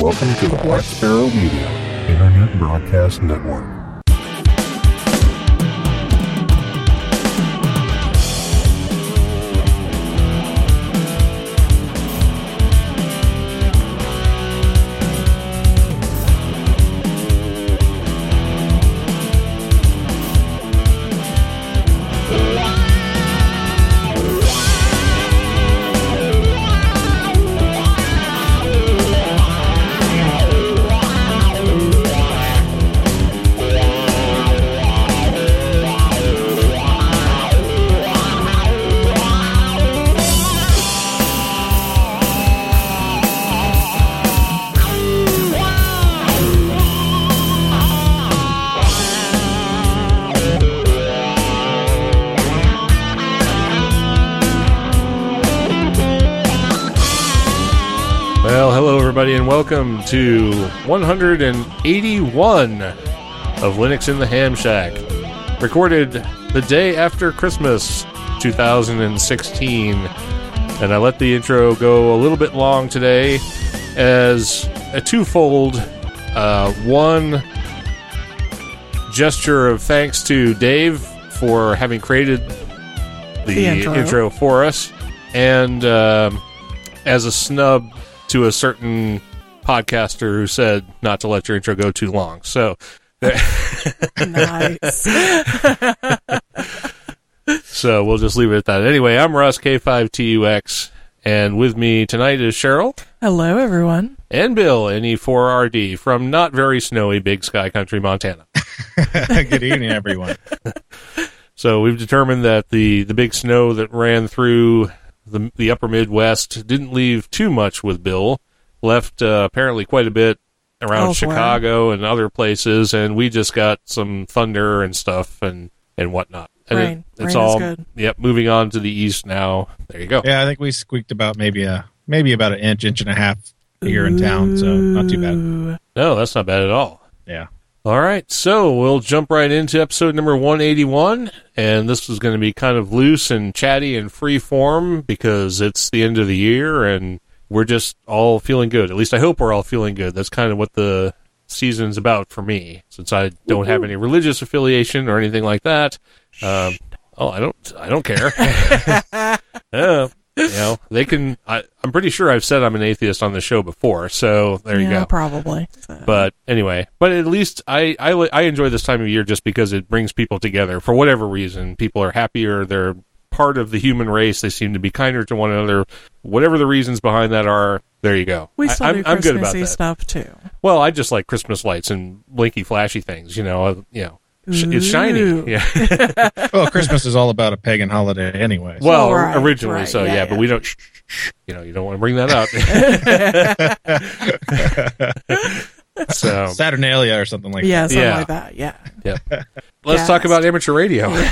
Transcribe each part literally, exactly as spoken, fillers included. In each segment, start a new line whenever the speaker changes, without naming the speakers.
Welcome to the Black Sparrow Media Internet Broadcast Network.
And welcome to one hundred eighty-one of Linux in the Ham Shack, recorded the day after Christmas two thousand sixteen. And I let the intro go a little bit long today as a twofold, uh, one gesture of thanks to Dave for having created the,
the intro.
intro for us, and um, as a snub to a certain podcaster who said not to let your intro go too long. So,
nice.
So we'll just leave it at that. Anyway, I'm Russ, K five T U X, and with me tonight is Cheryl.
Hello, everyone.
And Bill, N E four R D, from not very snowy Big Sky Country, Montana.
Good evening, everyone.
So we've determined that the, the big snow that ran through The, the upper Midwest didn't leave too much with Bill, left uh, apparently quite a bit around
oh,
Chicago
wow.
and other places, and we just got some thunder and stuff and, and whatnot. And
Rain.
It, it's
Rain
all,
is good.
Yep, moving on to the east now. There you go.
Yeah, I think we squeaked about maybe a maybe about an inch, inch and a half here in town, so not too bad.
No, that's not bad at all.
Yeah.
All right, so we'll jump right into episode number one eighty-one, and this is going to be kind of loose and chatty and free form because it's the end of the year and we're just all feeling good. At least I hope we're all feeling good. That's kind of what the season's about for me, since I don't have any religious affiliation or anything like that. Um, oh, I don't, I don't care. Yeah. You know, they can, I, I'm pretty sure I've said I'm an atheist on the show before, so there
yeah,
you go.
probably. So.
But anyway, but at least I, I, I enjoy this time of year just because it brings people together. For whatever reason, people are happier, they're part of the human race, they seem to be kinder to one another. Whatever the reasons behind that are, there you go.
We still
I,
do
I'm, I'm good about
Christmassy
that.
stuff, too.
Well, I just like Christmas lights and blinky flashy things, you know, uh, you know. It's shiny.
Ooh.
Yeah.
Well, Christmas is all about a pagan holiday anyway. So.
Well,
right,
originally,
right,
so
yeah,
yeah,
yeah.
but we don't. Shh, shh, shh, you know, you don't want to bring that up. So
Saturnalia or something like
Yeah,
that.
something
Yeah.
like that, yeah.
yeah. Let's
Cast.
talk about amateur radio.
Is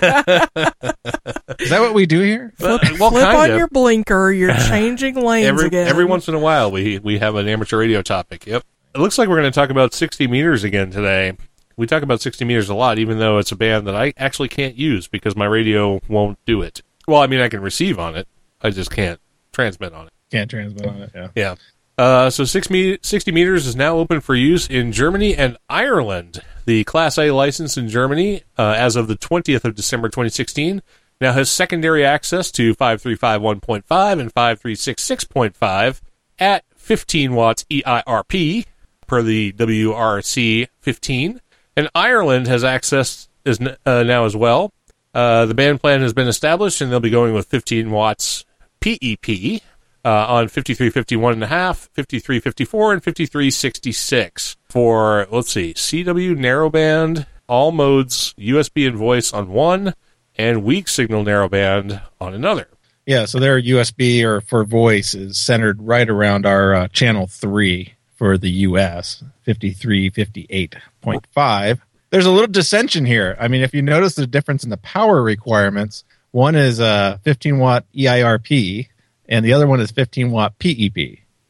that what we do here?
Well,
Flip
well, kind
on
of.
your blinker, you're changing lanes
Every,
again.
every once in a while, we we have an amateur radio topic. Yep. It looks like we're going to talk about sixty meters again today. We talk about sixty meters a lot, even though it's a band that I actually can't use because my radio won't do it. Well, I mean, I can receive on it. I just can't transmit on it.
Can't transmit on it, yeah.
Yeah. Uh, so six me- sixty meters is now open for use in Germany and Ireland. The Class A license in Germany, uh, as of the twentieth of December twenty sixteen, now has secondary access to five three five one point five and five three six six point five at fifteen watts E I R P per the W R C fifteen. And Ireland has access is uh, now as well. Uh, the band plan has been established, and they'll be going with fifteen watts P E P uh, on fifty-three fifty-one and a half, fifty-three fifty-four, and fifty-three sixty-six for, let's see, C W narrowband, all modes, U S B and voice on one, and weak signal narrowband on another.
Yeah, so their U S B or for voice is centered right around our uh, channel three for the U S, fifty-three fifty-eight point five. There's a little dissension here. I mean, if you notice the difference in the power requirements, one is a fifteen watt E I R P and the other one is fifteen watt P E P.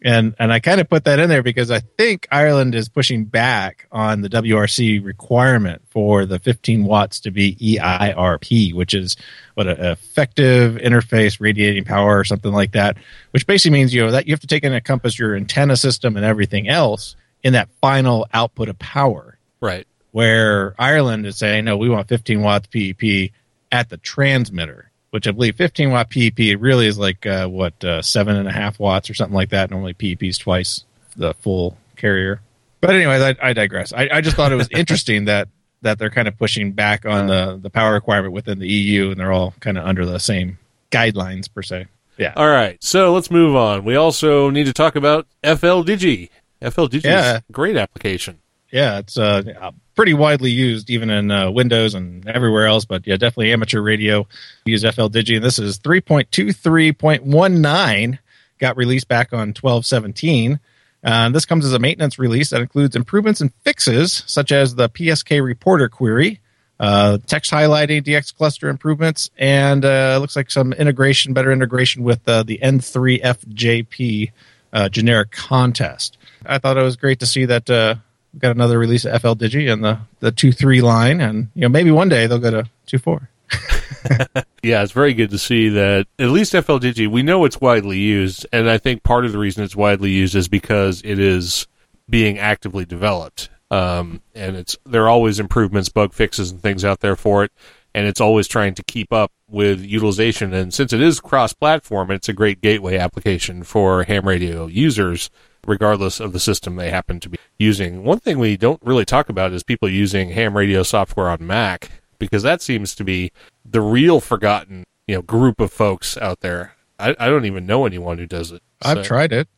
And and I kind of put that in there because I think Ireland is pushing back on the W R C requirement for the fifteen watts to be E I R P, which is what an effective interface radiating power or something like that, which basically means, you know, that you have to take into encompass your antenna system and everything else in that final output of power.
Right.
Where Ireland is saying, no, we want fifteen watts P E P at the transmitter, which I believe fifteen watt P E P really is like, uh, what, uh, seven and a half watts or something like that. Normally P E P is twice the full carrier. But anyways, I, I digress. I, I just thought it was interesting that, that they're kind of pushing back on the, the power requirement within the E U, and they're all kind of under the same guidelines per se. Yeah.
All right. So let's move on. We also need to talk about F L Digi. F L Digi
Yeah.
is a great application.
Yeah, it's uh, pretty widely used, even in uh, Windows and everywhere else. But yeah, definitely amateur radio. We use F L Digi, and this is three point two three point one nine. Got released back on twelve seventeen. Uh, this comes as a maintenance release that includes improvements and fixes, such as the P S K reporter query, uh, text highlighting, D X cluster improvements, and uh, looks like some integration, better integration with uh, the N three F J P uh, generic contest. I thought it was great to see that. Uh, We've got another release of F L Digi and the the two three line, and you know maybe one day they'll go to two four.
Yeah, it's very good to see that at least F L Digi, we know it's widely used, and I think part of the reason it's widely used is because it is being actively developed. Um, and it's there are always improvements, bug fixes, and things out there for it, and it's always trying to keep up with utilization. And since it is cross-platform, it's a great gateway application for ham radio users, regardless of the system they happen to be using. One thing we don't really talk about is people using ham radio software on Mac, because that seems to be the real forgotten, you know, group of folks out there. I, I don't even know anyone who does it.
I've
So-
tried it.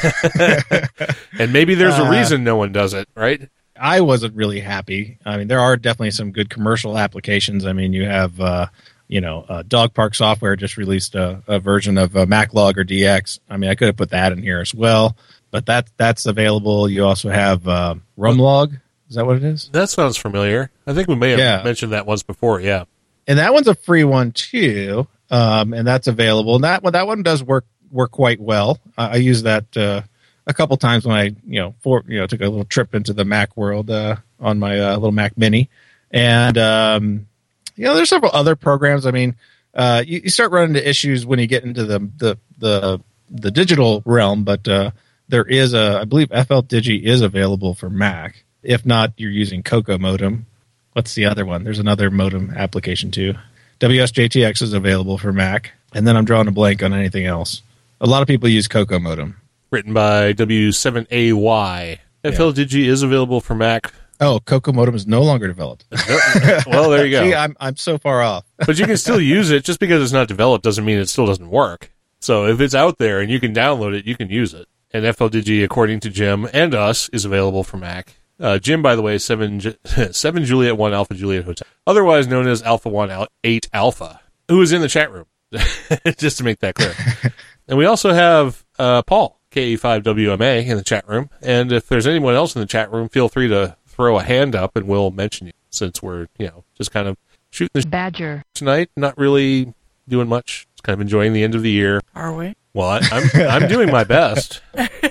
And maybe there's a
Uh,
reason no one does it, right?
I wasn't really happy. I mean, there are definitely some good commercial applications. I mean, you have, uh, you know, uh, Dog Park Software just released a, a version of uh, MacLog or D X. I mean, I could have put that in here as well, but that that's available. You also have uh, Rumlog. Is that what it is?
That sounds familiar. I think we may have
Yeah.
mentioned that once before, yeah.
And that one's a free one too, um, and that's available. And that one, that one does work work quite well. I, I use that uh, a couple times when I, you know, for you know, took a little trip into the Mac world uh, on my uh, little Mac Mini, and um, you know, there's several other programs. I mean, uh, you, you start running into issues when you get into the the the, the digital realm, but uh, there is a, I believe F L Digi is available for Mac. If not, you're using Coco Modem. What's the other one? There's another modem application too. W S J T X is available for Mac, and then I'm drawing a blank on anything else. A lot of people use Coco Modem.
Written by W seven A Y. F L Digi is available for Mac.
Oh, Coco Modem is no longer developed.
Well, there you go.
See, I'm I'm so far off.
But you can still use it. Just because it's not developed doesn't mean it still doesn't work. So if it's out there and you can download it, you can use it. And F L Digi, according to Jim and us, is available for Mac. Uh, Jim, by the way, is seven, seven Juliet one Alpha Juliet Hotel, otherwise known as Alpha one eight Alpha, who is in the chat room, just to make that clear. And we also have uh, Paul, K E five W M A, in the chat room. And if there's anyone else in the chat room, feel free to throw a hand up and we'll mention you, since we're, you know, just kind of shooting the sh-
Badger.
tonight, not really doing much, just kind of enjoying the end of the year.
Are we?
Well, I, I'm I'm doing my best.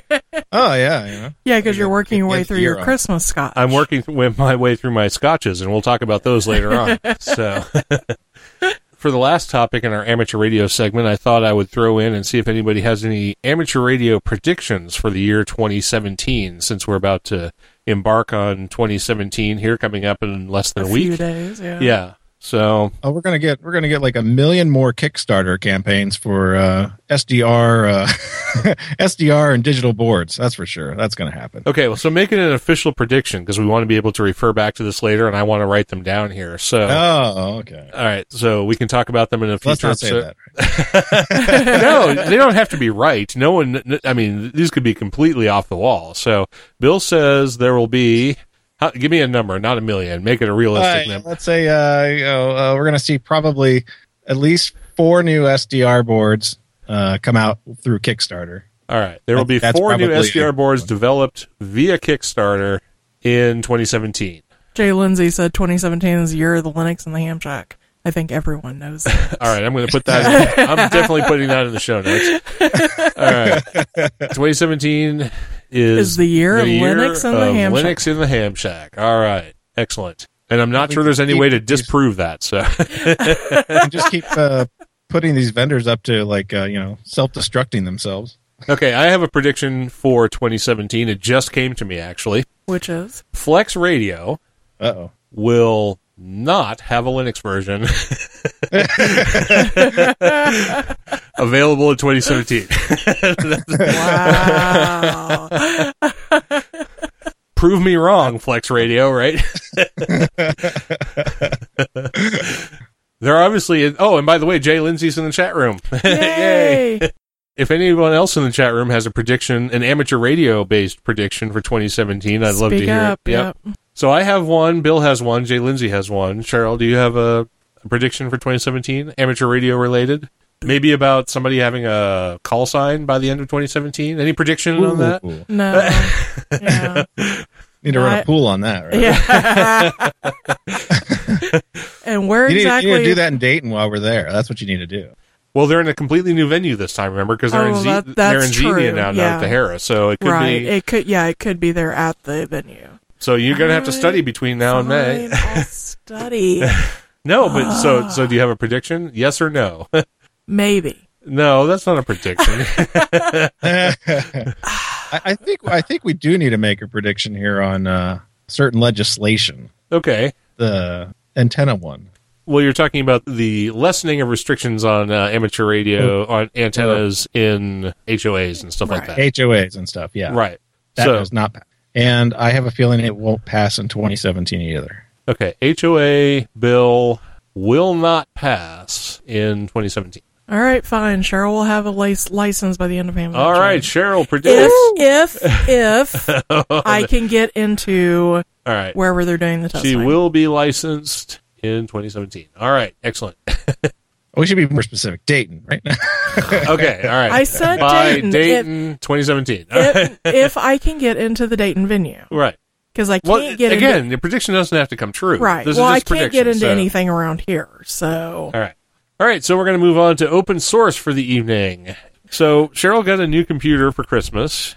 Oh yeah, yeah.
Yeah, because you're working your way
Yes,
through
you're
your
on.
Christmas scotch.
I'm working th- my way through my scotches, and we'll talk about those later on. So, for the last topic in our amateur radio segment, I thought I would throw in and see if anybody has any amateur radio predictions for the year twenty seventeen, since we're about to embark on twenty seventeen here, coming up in less than a,
a
week.
few days. Yeah.
Yeah. So,
Oh, we're gonna get we're gonna get like a million more Kickstarter campaigns for uh, S D R, uh, S D R, and digital boards. That's for sure. That's gonna happen.
okay, well, so make it an official prediction, because we want to be able to refer back to this later, and I want to write them down here. So,
Oh, okay.
all right, so we can talk about them in a
Let's
future
not say
episode.
that.
No, they don't have to be right. No one, I mean, these could be completely off the wall. So Bill says there will be, how, give me a number, not a million. Make it a realistic
Uh,
number.
let's say uh, you know, uh, we're gonna see probably at least four new S D R boards uh, come out through Kickstarter.
All right. There will be
That's
four new
probably
S D R
a-
boards developed via Kickstarter in twenty seventeen.
Jay Lindsay said twenty seventeen is the year of the Linux and the ham shack. I think everyone knows that.
All right, I'm going to put that in, I'm definitely putting that in the show notes. All right. twenty seventeen is,
Is the year of Linux in the
of
Ham Shack.
Linux in the Ham Shack. All right. Excellent. And I'm not
We
sure there's any
keep
way to
these-
disprove that. So
And just keep uh, putting these vendors up to like uh, you know self-destructing themselves.
Okay, I have a prediction for twenty seventeen. It just came to me actually.
Which is?
Flex Radio
Uh oh.
will not have a Linux version available in twenty seventeen.
Wow.
Prove me wrong, Flex Radio, right? They're obviously... Oh, and by the way, Jay Lindsay's in the chat room.
Yay.
If anyone else in the chat room has a prediction, an amateur radio-based prediction for twenty seventeen, I'd love to
Speak
hear
up,
it.
yep.
So I have one, Bill has one, Jay Lindsay has one. Cheryl, do you have a, a prediction for twenty seventeen, amateur radio related? Maybe about somebody having a call sign by the end of twenty seventeen? Any prediction on that?
Ooh.
No. Yeah.
Need to run
I-
a pool on that, right?
Yeah. And where
You need,
exactly?
you need to do that in Dayton while we're there. That's what you need to do.
Well, they're in a completely new venue this time, remember? Because they're,
Oh,
in Z-
that-
they're in
that's
Xenia
true,
now, not
yeah.
at the Harris. So it could
Right.
be...
It could. Yeah. It could be there at the venue.
So you're going to have to study between now and May.
Fine, I'll study.
No, but so so do you have a prediction? Yes or no?
Maybe.
No, that's not a prediction.
I, I think I think we do need to make a prediction here on uh, certain legislation.
Okay.
The antenna one.
Well, you're talking about the lessening of restrictions on uh, amateur radio, on antennas in H O As and stuff like
Right.
that.
H O As and stuff. Yeah,
Right.
That
So,
does not pass. And I have a feeling it won't pass in twenty seventeen either.
okay, H O A bill will not pass in twenty seventeen.
All right. Fine. Cheryl will have a lic- license by the end of Hamilton.
All right, Cheryl predicts.
If if if I can get into
All right.
wherever they're doing the testing.
She will be licensed in twenty seventeen. All right, excellent.
We should be more specific. Dayton, right?
Okay, all right.
I said
By
Dayton.
Dayton, twenty seventeen.
if, if I can get into the Dayton venue,
Right.
because I can't
Well,
get
again,
into,
the prediction doesn't have to come true.
right.
This
Well,
is
I
just
can't
prediction,
get into
so-
anything around here. So
All right. All right, so we're going to move on to open source for the evening. So Cheryl got a new computer for Christmas,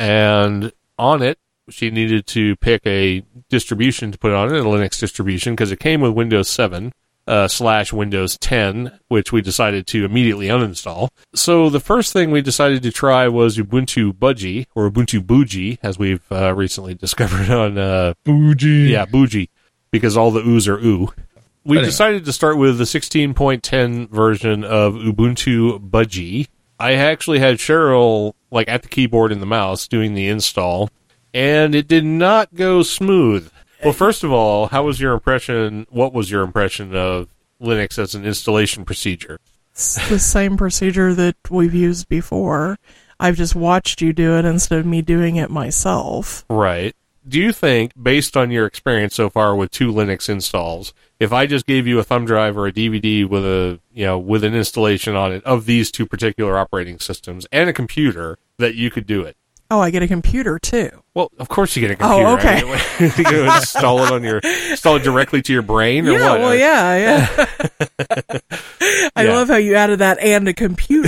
and on it, she needed to pick a distribution to put on it, a Linux distribution, because it came with Windows seven uh, slash Windows ten, which we decided to immediately uninstall. So the first thing we decided to try was Ubuntu Budgie, or Ubuntu Bougie, as we've uh, recently discovered on uh,
Bougie.
yeah, Bougie, because all the oohs are ooh. We
But anyway.
decided to start with the sixteen point ten version of Ubuntu Budgie. I actually had Cheryl like at the keyboard and the mouse doing the install, and it did not go smooth. Well, first of all, how was your impression? What was your impression of Linux as an installation procedure?
it's the same procedure that we've used before. I've just watched you do it instead of me doing it myself.
Right. Do you think, based on your experience so far with two Linux installs, if I just gave you a thumb drive or a D V D with a, you know, with an installation on it of these two particular operating systems and a computer, that you could do it?
Oh, I get a computer too.
Well, of course you get a
Oh,
computer.
okay.
I mean, you gonna install it on your, install it directly to your brain, or
Yeah,
what?
well, yeah, yeah. I
Yeah.
love how you added that and a computer.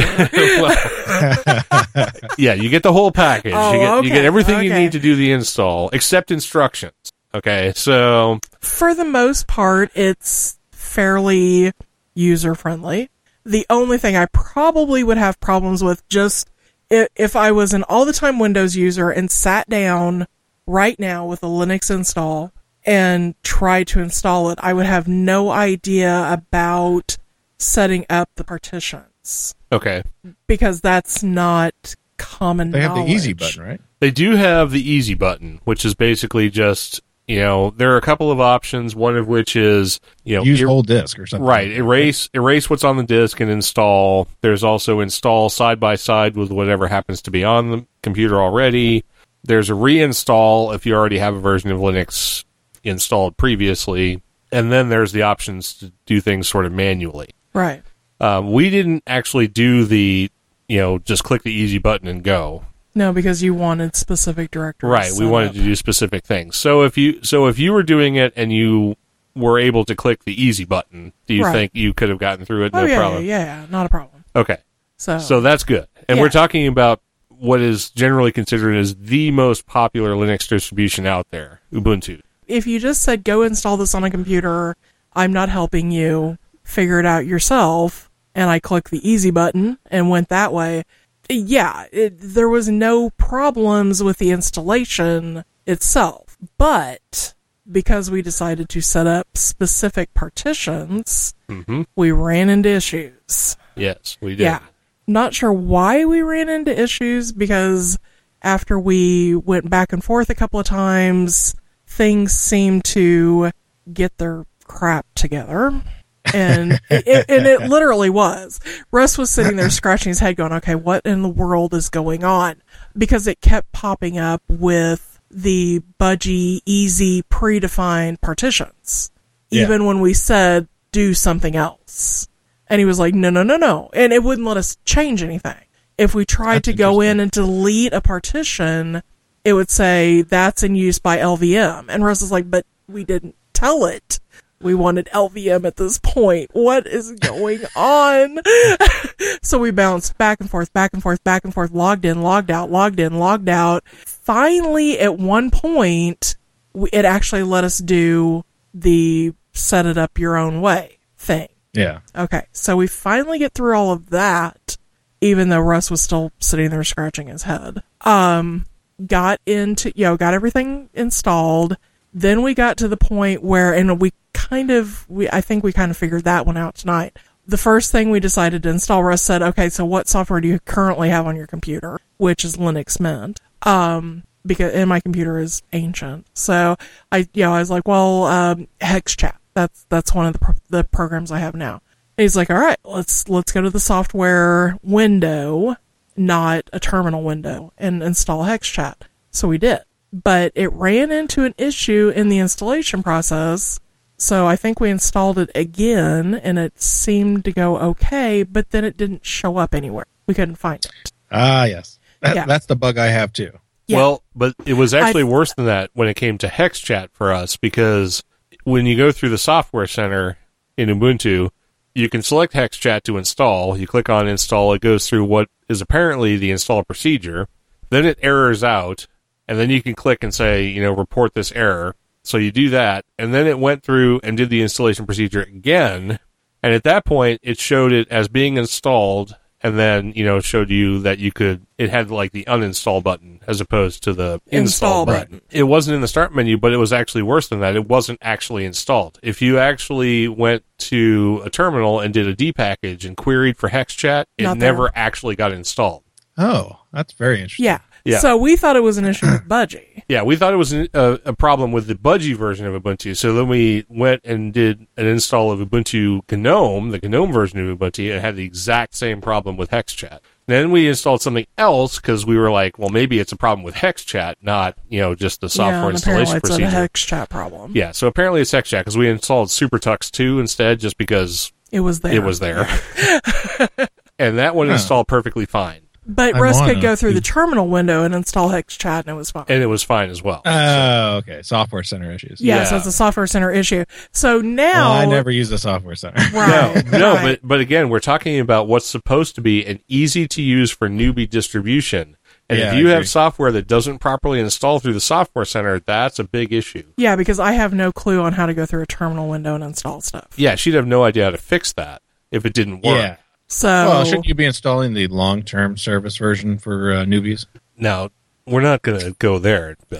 Yeah, you get the whole package.
Oh,
you, get, you
okay,
get everything you
okay.
need to do the install, except instructions. Okay, so
For the most part, it's fairly user friendly. The only thing I probably would have problems with, just if, if I was an all the time Windows user and sat down right now with a Linux install and tried to install it, I would have no idea about setting up the partitions
okay,
because that's not common
They have the easy
knowledge.
button, right?
they do have the easy button, which is basically just, you know, there are a couple of options. One of which is, you know,
Use
er-
whole disk or something.
right, erase erase what's on the disk and install. There's also install side by side with whatever happens to be on the computer already. There's a reinstall if you already have a version of Linux installed previously, and then there's the options to do things sort of manually.
Right.
Um, we didn't actually do the, you know, just click the easy button and go.
No, because you wanted specific directories.
Right, we
set
wanted
up.
to do specific things. So if you so if you were doing it and you were able to click the easy button, do you
Right.
think you could have gotten through it? No
oh yeah,
problem.
yeah, yeah, not a problem.
Okay.
So,
So that's good. And
Yeah.
we're talking about what is generally considered as the most popular Linux distribution out there, Ubuntu.
if you just said go install this on a computer, I'm not helping you, figure it out yourself, and I clicked the easy button and went that way, yeah, it, there was no problems with the installation itself. But because we decided to set up specific partitions,
Mm-hmm.
we ran into issues.
Yes, we did.
Yeah. Not sure why we ran into issues, because after we went back and forth a couple of times, things seemed to get their crap together. And it, and it literally was. Russ was sitting there scratching his head going, okay, what in the world is going on? Because it kept popping up with the budgie, easy, predefined partitions.
Yeah.
Even when we said, do something else. And he was like, no, no, no, no. And it wouldn't let us change anything. If we tried
That's
to go in
interesting.
and delete a partition, it would say that's in use by L V M. And Russ is like, but we didn't tell it. We wanted L V M at this point. What is going on? So we bounced back and forth, back and forth, back and forth, logged in, logged out, logged in, logged out. Finally, at one point, we- it actually let us do the set it up your own way thing.
Yeah.
Okay, so we finally get through all of that, even though Russ was still sitting there scratching his head. Um, got into, you know, got everything installed. Then we got to the point where, and we kind of, we I think we kind of figured that one out tonight. The first thing we decided to install, Russ said, okay, so what software do you currently have on your computer? Which is Linux Mint. Um, because, and my computer is ancient. So I, you know, I was like, well, um, HexChat. That's, that's one of the, pro- the programs I have now. And he's like, all right, let's, let's go to the software window, not a terminal window, and install HexChat. So we did. But it ran into an issue in the installation process. So I think we installed it again, and it seemed to go okay, but then it didn't show up anywhere. We couldn't find it.
Ah, yes. That,
Yeah.
That's the bug I have too.
Yeah.
Well, but it was actually
I've-
worse than that when it came to HexChat for us, because when you go through the software center in Ubuntu, you can select HexChat to install. You click on install. It goes through what is apparently the install procedure. Then it errors out, and then you can click and say, you know, report this error. So you do that, and then it went through and did the installation procedure again. And at that point, it showed it as being installed, and then, you know, showed you that you could, it had like the uninstall button as opposed to the install,
Install
button.
button.
It wasn't in the start menu, but it was actually worse than that. It wasn't actually installed. If you actually went to a terminal and did a depackage and queried for HexChat, it
Not there.
never actually got installed.
Oh, that's very interesting.
Yeah.
Yeah.
So we thought it was an issue with Budgie.
Yeah, we thought it was an, a, a problem with the Budgie version of Ubuntu. So then we went and did an install of Ubuntu GNOME, the GNOME version of Ubuntu, and had the exact same problem with HexChat. Then we installed something else because we were like, well, maybe it's a problem with HexChat, not, you know, just the software
yeah, and
installation
apparently it's
procedure.
a HexChat problem.
Yeah, so apparently it's HexChat because we installed SuperTux two instead just because
It was there.
it was there. And that one
Huh.
installed perfectly fine.
But
I
Russ
wanna
could go through the
do-
terminal window and install HexChat, and it was fine.
And it was fine as well.
Oh, okay. Software center issues.
yeah,
yeah.
so it's a software center issue. So now,
Well, I never use the software center.
right,
No, no,
right.
but but again, we're talking about what's supposed to be an easy to use for newbie distribution. And
Yeah,
if
I
you
agree.
have software that doesn't properly install through the software center, that's a big issue.
yeah, because I have no clue on how to go through a terminal window and install stuff.
Yeah, she'd have no idea how to fix that if it didn't work.
Yeah.
So
Well, shouldn't you be installing the long-term service version for uh, newbies?
Now, we're not going to go there. Bill.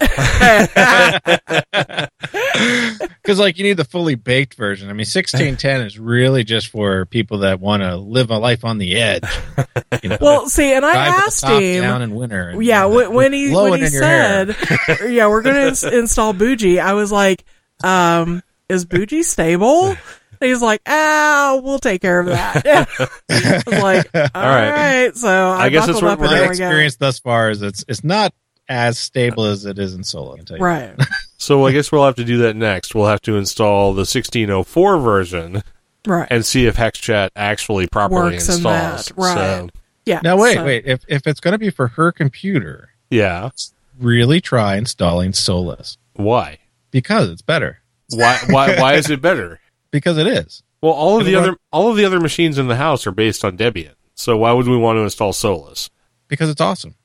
Because, like, you need the fully baked version. I mean, sixteen ten is really just for people that want to live a life on the edge. You know,
well, see, and I
drive with the
asked
top
him.
down in winter. and-
Yeah,
and
when, when he
blow
when
it
he
in your hair.
said, "Yeah, we're going to ins- install Bougie," I was like, um, "Is Bougie stable?" And he's like, "Ah, we'll take care of that." I was like, "All
right.
right." So I,
I guess
buckled
it's what
up and
we're
there
My
we go.
experience thus far is it's it's not as stable as it is in solo. I can tell you.
Right.
So I guess we'll have to do that next. We'll have to install the sixteen oh four version
Right.
and see if HexChat actually properly
Works in
installs.
that, right.
So,
Yeah.
Now wait,
so-
wait. If if it's going to be for her computer,
yeah.
really try installing Solus
Why?
because it's better.
Why? Why? Why is it better?
Because it is.
Well, all of the
It
other
work-
all of the other machines in the house are based on Debian. So why would we want to install Solus?
Because it's awesome.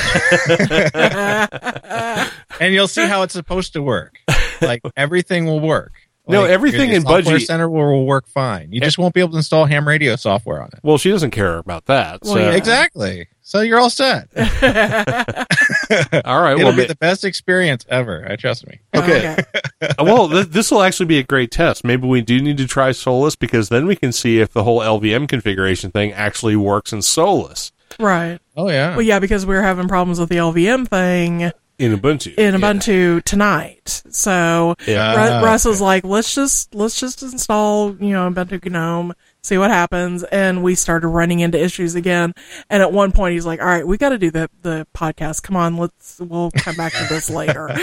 And you'll see how it's supposed to work. Like everything will work.
No,
Like,
everything
your
in
Software
Budgie-
Center will, will work fine. You just won't be able to install ham radio software on it.
Well, she doesn't care about that.
Well,
so.
yeah.
Exactly. So you're all set.
All right.
It'll
Well,
be
ma-
the best experience ever. I trust me.
Okay. well, th- this will actually be a great test. Maybe we do need to try Solus because then we can see if the whole L V M configuration thing actually works in Solus
Right.
Oh yeah.
Well, yeah, because we were having problems with the L V M thing
in Ubuntu.
in Ubuntu tonight. So
Yeah.
Ru-
Ah,
Russ was
okay.
like, "Let's just let's just install, you know, Ubuntu GNOME, see what happens." And we started running into issues again. And at one point, he's like, "All right, we got to do the the podcast. Come on, let's we'll come back to this later."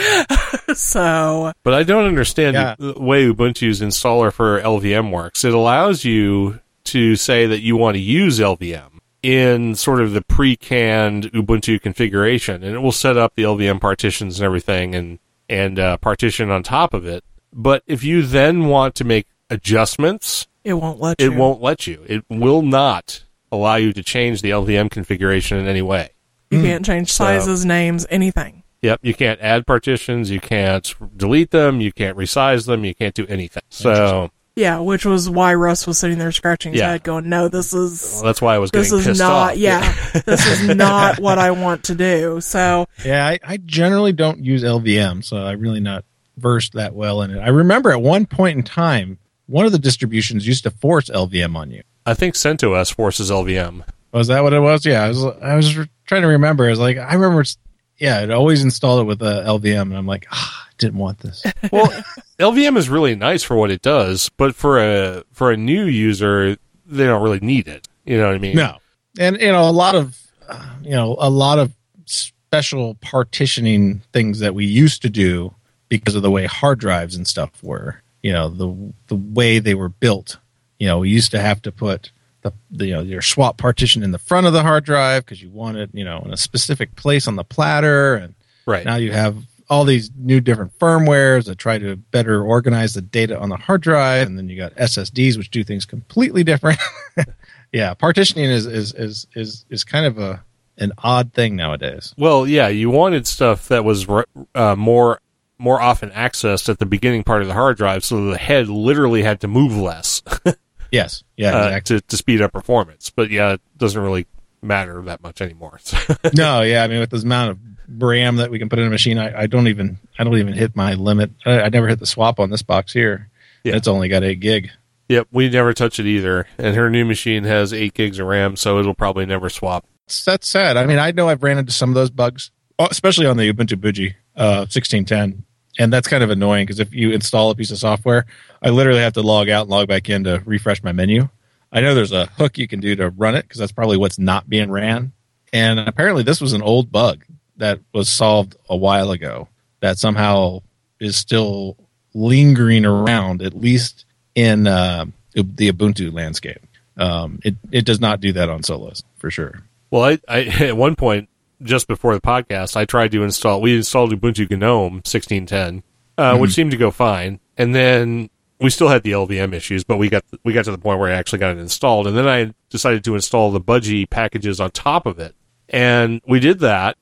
So
But I don't understand
Yeah.
the the way Ubuntu's installer for L V M works. It allows you to say that you want to use L V M in sort of the pre-canned Ubuntu configuration, and it will set up the L V M partitions and everything and, and uh, partition on top of it. But if you then want to make adjustments,
it won't let you.
it won't let you. It will not allow you to change the L V M configuration in any way.
You can't change sizes, names, anything.
Yep, you can't add partitions, you can't delete them, you can't resize them, you can't do anything. So
Yeah, which was why Russ was sitting there scratching his
Yeah.
head, going, "No, this is
well, that's why I was
this
getting
is
pissed
not
off.
yeah, this is not what I want to do." So
Yeah, I, I generally don't use L V M, so I'm really not versed that well in it. I remember at one point in time, one of the distributions used to force L V M on you.
I think CentOS forces L V M.
Was that what it was? Yeah, I was. I was trying to remember. I was like, I remember. Yeah, I'd always installed it with uh, L V M, and I'm like, ah, I didn't want this.
Well, L V M is really nice for what it does, but for a for a new user, they don't really need it. You know what I mean?
No, and you know, a lot of uh, you know, a lot of special partitioning things that we used to do because of the way hard drives and stuff were. You know, the the way they were built. You know, we used to have to put the, the you know your swap partition in the front of the hard drive because you want it, you know, in a specific place on the platter, and
Right.
now you have all these new different firmwares that try to better organize the data on the hard drive, and then you got S S Ds which do things completely different. Yeah, partitioning is is is is is kind of a an odd thing nowadays.
Well, yeah, you wanted stuff that was uh, more more often accessed at the beginning part of the hard drive, so the head literally had to move less
Yes, yeah,
uh,
exactly.
to to speed up performance. But yeah, it doesn't really matter that much anymore.
No, yeah, I mean with this amount of RAM that we can put in a machine, I, I don't even I don't even hit my limit. I, I never hit the swap on this box here.
Yeah.
It's only got eight gig.
Yep, we never touch it either. And her new machine has eight gigs of RAM, so it'll probably never swap.
That's sad. I mean, I know I've ran into some of those bugs, especially on the Ubuntu Budgie uh, sixteen ten, and that's kind of annoying because if you install a piece of software, I literally have to log out and log back in to refresh my menu. I know there's a hook you can do to run it because that's probably what's not being ran. And apparently, this was an old bug that was solved a while ago that somehow is still lingering around, at least in uh, the Ubuntu landscape. Um, it it does not do that on Solus for sure.
Well, I, I at one point, just before the podcast, I tried to install, we installed Ubuntu GNOME sixteen ten, uh,
Mm-hmm.
which seemed to go fine. And then we still had the L V M issues, but we got we got to the point where I actually got it installed. And then I decided to install the Budgie packages on top of it. And we did that.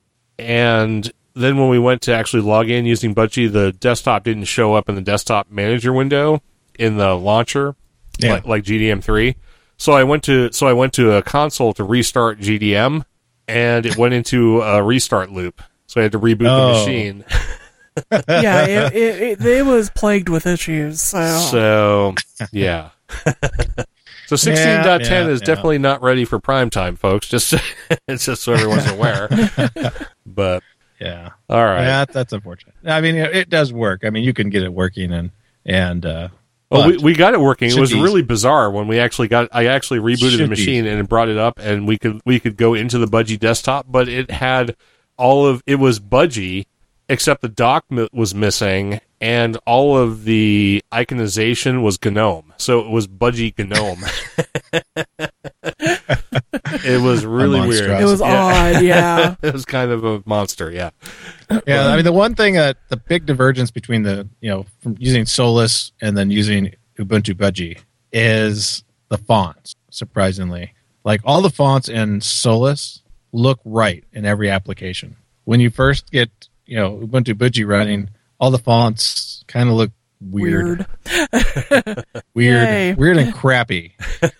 And then when we went to actually log in using Budgie, the desktop didn't show up in the desktop manager window in the launcher,
Yeah.
like, like G D M three. So I went to so I went to a console to restart G D M, and it went into a restart loop. So I had to reboot
Oh.
the machine.
yeah, it, it, it, it was plagued with issues. So,
So yeah. So sixteen point ten
Yeah,
is
yeah.
definitely not ready for prime time, folks. Just it's just so everyone's aware. But
Yeah.
all right.
Yeah, that's unfortunate. I mean, it, it does work. I mean, you can get it working, and and uh,
Well, we,
but
we got it working. It
should
was
be-
really bizarre when we actually got. I actually rebooted the
Should be.
machine and it brought it up, and we could we could go into the Budgie desktop, but it had all of it was Budgie, except the dock mi- was missing, and all of the iconization was GNOME. So it was Budgie GNOME. It was really weird.
It was
Yeah.
odd, yeah.
It was kind of a monster, yeah.
Yeah, I mean the one thing, uh, the big divergence between the you know from using Solus and then using Ubuntu Budgie is the fonts. Surprisingly, like all the fonts in Solus look right in every application. When you first get you know Ubuntu Budgie running, all the fonts kind of look weird,
Weird.
weird,
Yay.
weird and crappy.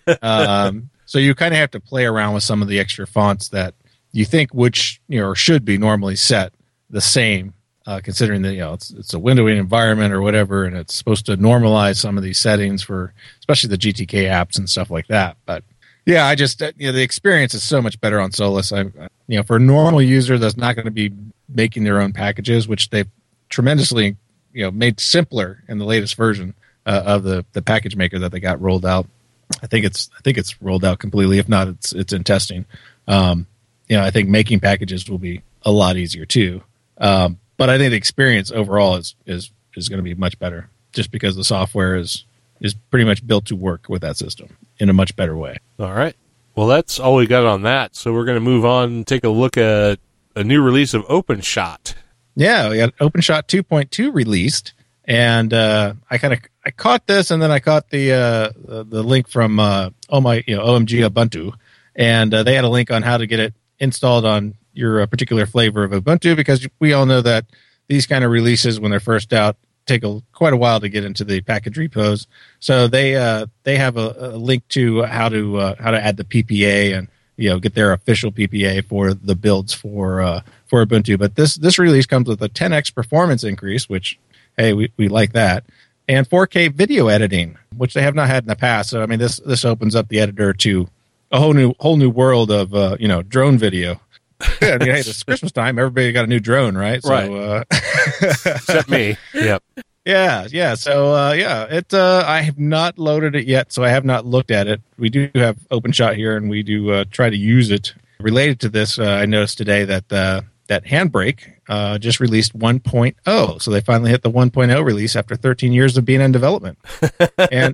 Um, so you kind of have to play around with some of the extra fonts that you think which you know or should be normally set the same, uh, considering that you know it's it's a windowing environment or whatever, and it's supposed to normalize some of these settings for especially the G T K apps and stuff like that. But yeah, I just uh, you know the experience is so much better on Solus. I you know for a normal user that's not going to be making their own packages, which they've tremendously you know made simpler in the latest version uh, of the the package maker that they got rolled out. I think it's I think it's rolled out completely. If not, it's it's in testing. Um, you know, I think making packages will be a lot easier too. Um, but I think the experience overall is is is going to be much better, just because the software is is pretty much built to work with that system in a much better way.
All right. Well, that's all we got on that. So we're going to move on and take a look at a new release of OpenShot.
Yeah, we got OpenShot two point two released, and uh, I kind of I caught this, and then I caught the uh, the, the link from uh, oh my you know O M G Ubuntu, and uh, they had a link on how to get it installed on your uh, particular flavor of Ubuntu, because we all know that these kind of releases, when they're first out, take a, quite a while to get into the package repos. So they uh, they have a, a link to how to uh, how to add the P P A and you know get their official P P A for the builds for uh, for Ubuntu. But this this release comes with a ten x performance increase, which hey we, we like that, and four K video editing, which they have not had in the past. So I mean this this opens up the editor to a whole new whole new world of uh, you know drone video. Yeah, I mean, hey, it's Christmas time. Everybody got a new drone, right? So,
Right.
Uh,
Except me. Yep.
yeah, yeah. So, uh, yeah, it. Uh, I have not loaded it yet, so I have not looked at it. We do have OpenShot here, and we do uh, try to use it. Related to this, uh, I noticed today that uh, that Handbrake uh, just released one point oh. So they finally hit the one point oh release after thirteen years of being in development. and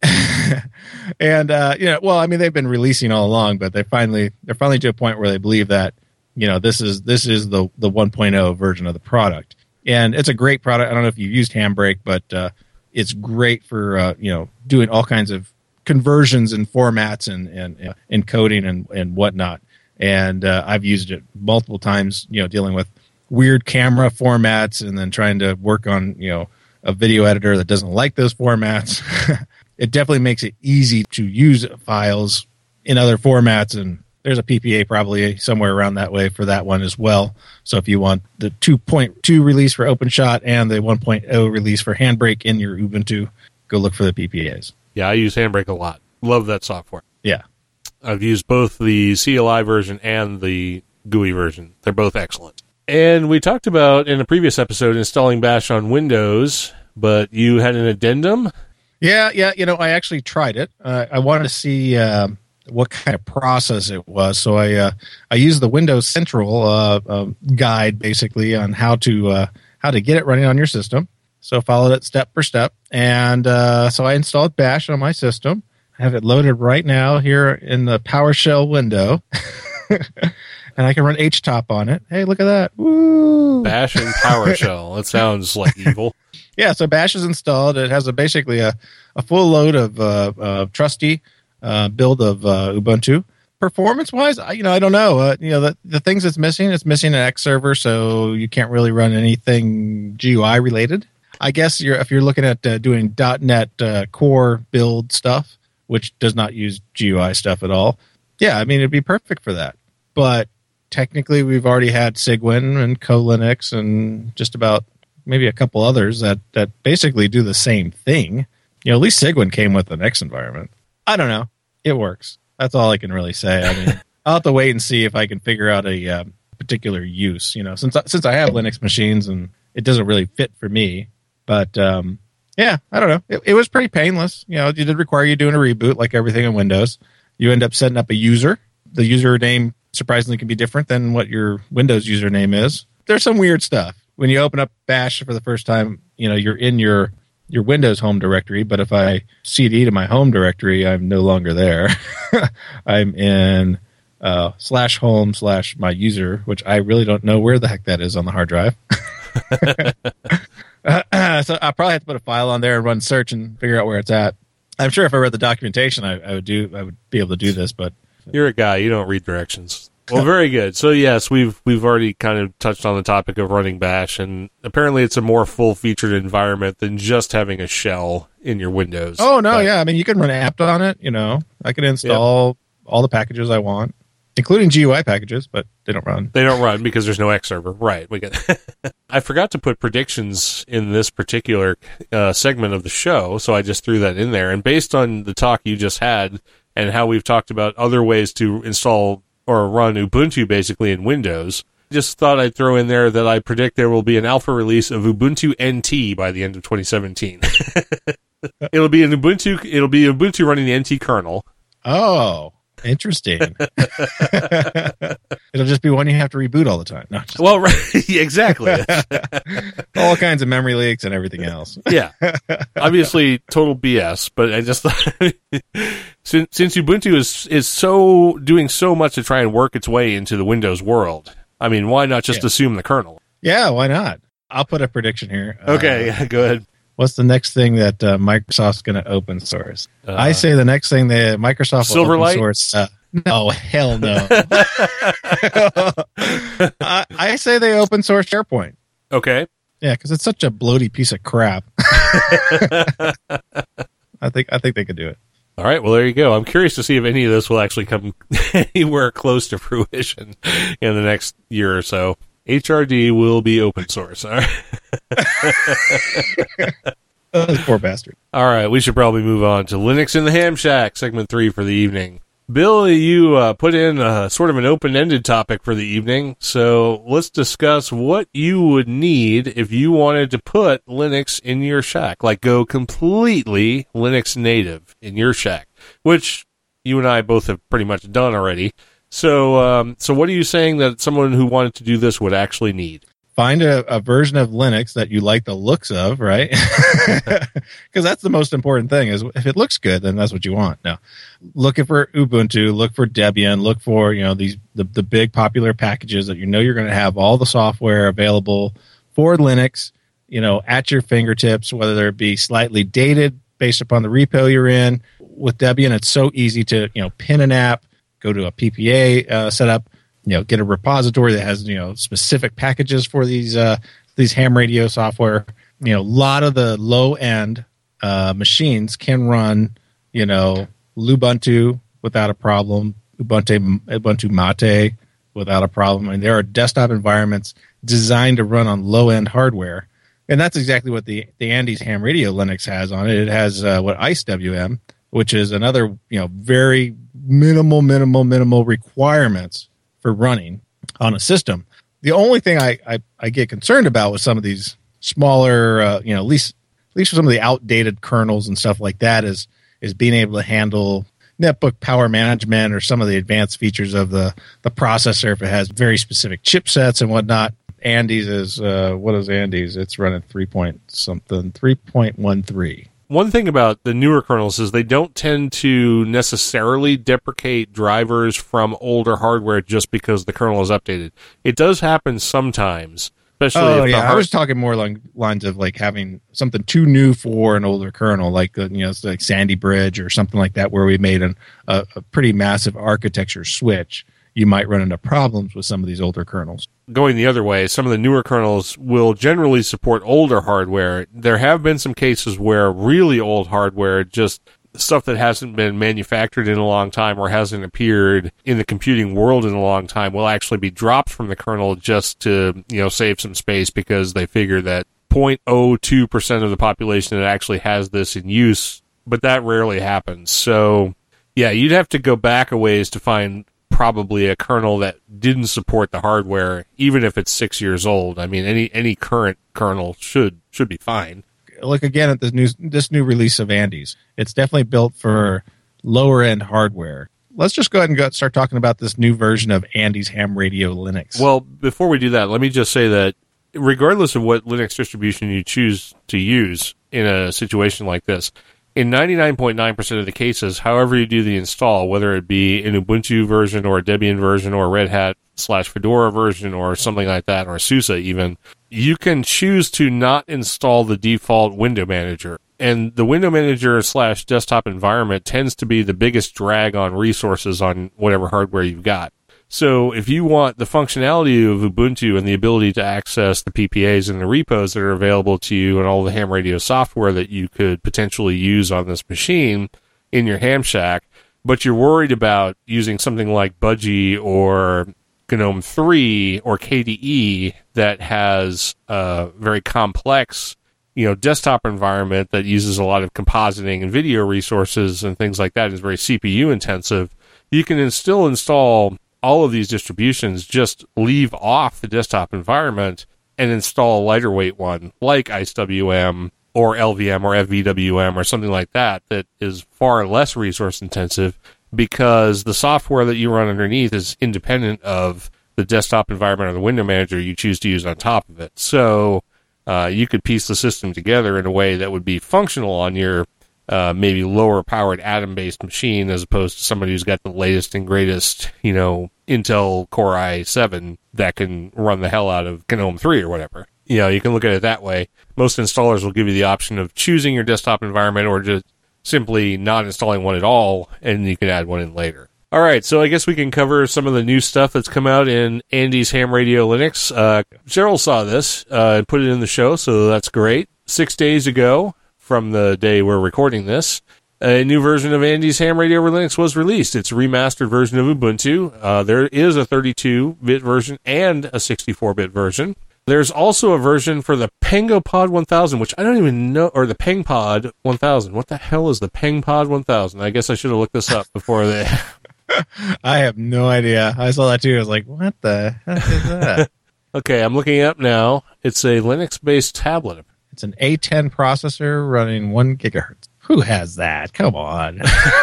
and uh, you know, well, I mean, they've been releasing all along, but they finally they're finally to a point where they believe that. You know, this is this is the the one point oh version of the product, and it's a great product. I don't know if you've used Handbrake, but uh, it's great for uh, you know doing all kinds of conversions and formats and and uh, encoding and and whatnot. And uh, I've used it multiple times. You know, dealing with weird camera formats and then trying to work on you know a video editor that doesn't like those formats. It definitely makes it easy to use files in other formats, and there's a P P A probably somewhere around that way for that one as well. So if you want the two point two release for OpenShot and the one point oh release for Handbrake in your Ubuntu, go look for the P P As.
Yeah, I use Handbrake a lot. Love that software.
Yeah.
I've used both the C L I version and the G U I version. They're both excellent. And we talked about in a previous episode installing Bash on Windows, but you had an addendum?
Yeah, yeah. You know, I actually tried it. Uh, I wanted to see uh, what kind of process it was. So I uh, I used the Windows Central uh, uh, guide basically on how to uh, how to get it running on your system. So I followed it step for step. And uh, so I installed Bash on my system. I have it loaded right now here in the PowerShell window. And I can run H top on it. Hey, look at that. Woo!
Bash and PowerShell. That sounds like evil.
Yeah, so Bash is installed. It has a, basically a, a full load of uh, uh, trusty uh, build of uh, Ubuntu. Performance-wise, I, you know, I don't know. Uh, you know, the, the things it's missing, it's missing an X server, so you can't really run anything G U I related. I guess you're, if you're looking at uh, doing .NET uh, Core build stuff, which does not use G U I stuff at all, yeah, I mean, it'd be perfect for that. But technically, we've already had Cygwin and CoLinux and just about maybe a couple others that, that basically do the same thing. You know, at least Cygwin came with an X environment. I don't know. It works. That's all I can really say. I mean, I'll have to wait and see if I can figure out a uh, particular use. You know, since since I have Linux machines and it doesn't really fit for me. But um, yeah, I don't know. It, it was pretty painless. You know, it did require you doing a reboot like everything in Windows. You end up setting up a user. The username surprisingly can be different than what your Windows username is. There's some weird stuff. When you open up Bash for the first time, you know, you're in your your Windows home directory, but if I C D to my home directory, I'm no longer there. I'm in uh, slash home slash my user, which I really don't know where the heck that is on the hard drive. uh, so I'll probably have to put a file on there and run search and figure out where it's at. I'm sure if I read the documentation, I, I would do. I would be able to do this, but
you're a guy. You don't read directions. Well, very good. So yes, we've we've already kind of touched on the topic of running Bash, and apparently it's a more full-featured environment than just having a shell in your Windows.
Oh no,
but,
yeah. I mean, you can run apt on it. You know, I can install yep. all the packages I want, including G U I packages, but they don't run.
They don't run because there's no X server. Right. We get. I forgot to put predictions in this particular uh, segment of the show, so I just threw that in there. And based on the talk you just had and how we've talked about other ways to install or run Ubuntu basically in Windows, just thought I'd throw in there that I predict there will be an alpha release of Ubuntu N T by the end of twenty seventeen. It'll be an Ubuntu. It'll be Ubuntu running the N T kernel.
Oh, interesting. It'll just be one you have to reboot all the time. No, just
well, right, exactly.
All kinds of memory leaks and everything else.
Yeah, obviously total B S. But I just thought since, since Ubuntu is is so doing so much to try and work its way into the Windows world, I mean, why not just yeah. assume the kernel?
Yeah, why not? I'll put a prediction here.
Okay,
uh,
go ahead.
What's the next thing that uh, Microsoft's going to open source? Uh, I say the next thing that Microsoft will
Silverlight?
open source. Uh, no, hell no. I, I say they open source SharePoint.
Okay.
Yeah, because it's such a bloaty piece of crap. I think I think they could do it.
All right, well, there you go. I'm curious to see if any of this will actually come anywhere close to fruition in the next year or so. H R D will be open source. All right.
Oh, poor bastard.
All right, we should probably move on to Linux in the Ham Shack, segment three for the evening. Bill, you uh, put in a, sort of an open-ended topic for the evening, so let's discuss what you would need if you wanted to put Linux in your shack, like go completely Linux native in your shack, which you and I both have pretty much done already. So, um, so what are you saying that someone who wanted to do this would actually need?
Find a, a version of Linux that you like the looks of, right? Because that's the most important thing. Is if it looks good, then that's what you want. Now, looking for Ubuntu, look for Debian, look for you know these the, the big popular packages that you know you're going to have all the software available for Linux, you know, at your fingertips. Whether it be slightly dated based upon the repo you're in. With Debian, it's so easy to you know pin an app, go to a P P A uh, setup. You know, get a repository that has you know specific packages for these uh, these ham radio software. You know, a lot of the low end uh, machines can run you know Lubuntu without a problem, Ubuntu Ubuntu Mate without a problem. I mean, there are desktop environments designed to run on low end hardware, and that's exactly what the the Andes Ham Radio Linux has on it. It has uh, what ICE W M, which is another you know very minimal, minimal, minimal requirements for running on a system. The only thing I, I, I get concerned about with some of these smaller, uh, you know, at least at least for some of the outdated kernels and stuff like that is is being able to handle netbook power management or some of the advanced features of the, the processor if it has very specific chipsets and whatnot. Andes is, uh, what is Andes? It's running three point something, three point one three.
One thing about the newer kernels is they don't tend to necessarily deprecate drivers from older hardware just because the kernel is updated. It does happen sometimes, especially
oh,
if
yeah.
the hard-
I was talking more along lines of like having something too new for an older kernel, like the, you know, it's like Sandy Bridge or something like that, where we made an, a, a pretty massive architecture switch. You might run into problems with some of these older kernels.
Going the other way, some of the newer kernels will generally support older hardware. There have been some cases where really old hardware, just stuff that hasn't been manufactured in a long time or hasn't appeared in the computing world in a long time, will actually be dropped from the kernel just to, you know, save some space because they figure that zero point zero two percent of the population that actually has this in use, but that rarely happens. So, yeah, you'd have to go back a ways to find probably a kernel that didn't support the hardware, even if it's six years old. I mean, any any current kernel should should be fine.
Look again at this new this new release of Andes. It's definitely built for lower end hardware. Let's just go ahead and go, start talking about this new version of Andes Ham Radio Linux.
Well, before we do that, let me just say that regardless of what Linux distribution you choose to use in a situation like this, In ninety-nine point nine percent of the cases, however you do the install, whether it be an Ubuntu version or a Debian version or a Red Hat slash Fedora version or something like that, or SUSE even, you can choose to not install the default window manager. And the window manager slash desktop environment tends to be the biggest drag on resources on whatever hardware you've got. So if you want the functionality of Ubuntu and the ability to access the P P As and the repos that are available to you and all the ham radio software that you could potentially use on this machine in your ham shack, but you're worried about using something like Budgie or GNOME three or K D E that has a very complex, you know, desktop environment that uses a lot of compositing and video resources and things like that, is very C P U intensive, you can still install all of these distributions, just leave off the desktop environment and install a lighter weight one like IceWM or L V M or F V W M or something like that that is far less resource intensive, because the software that you run underneath is independent of the desktop environment or the window manager you choose to use on top of it. So uh, you could piece the system together in a way that would be functional on your Uh, maybe lower powered Atom-based machine, as opposed to somebody who's got the latest and greatest, you know, Intel Core i seven that can run the hell out of GNOME three or whatever. You know, you can look at it that way. Most installers will give you the option of choosing your desktop environment or just simply not installing one at all, and you can add one in later. All right, so I guess we can cover some of the new stuff that's come out in Andy's Ham Radio Linux. Uh, Cheryl saw this uh, and put it in the show, so that's great. Six days ago, from the day we're recording this, a new version of Andy's Ham Radio Linux was released. It's a remastered version of Ubuntu. Uh, there is a thirty-two bit version and a sixty-four bit version. There's also a version for the PengoPod one thousand, which I don't even know, or the PengPod one thousand. What the hell is the PengPod one thousand? I guess I should have looked this up before they...
I have no idea. I saw that too. I was like, what the heck is that?
Okay, I'm looking it up now. It's a Linux-based tablet.
It's an A ten processor running one gigahertz. Who has that? Come on.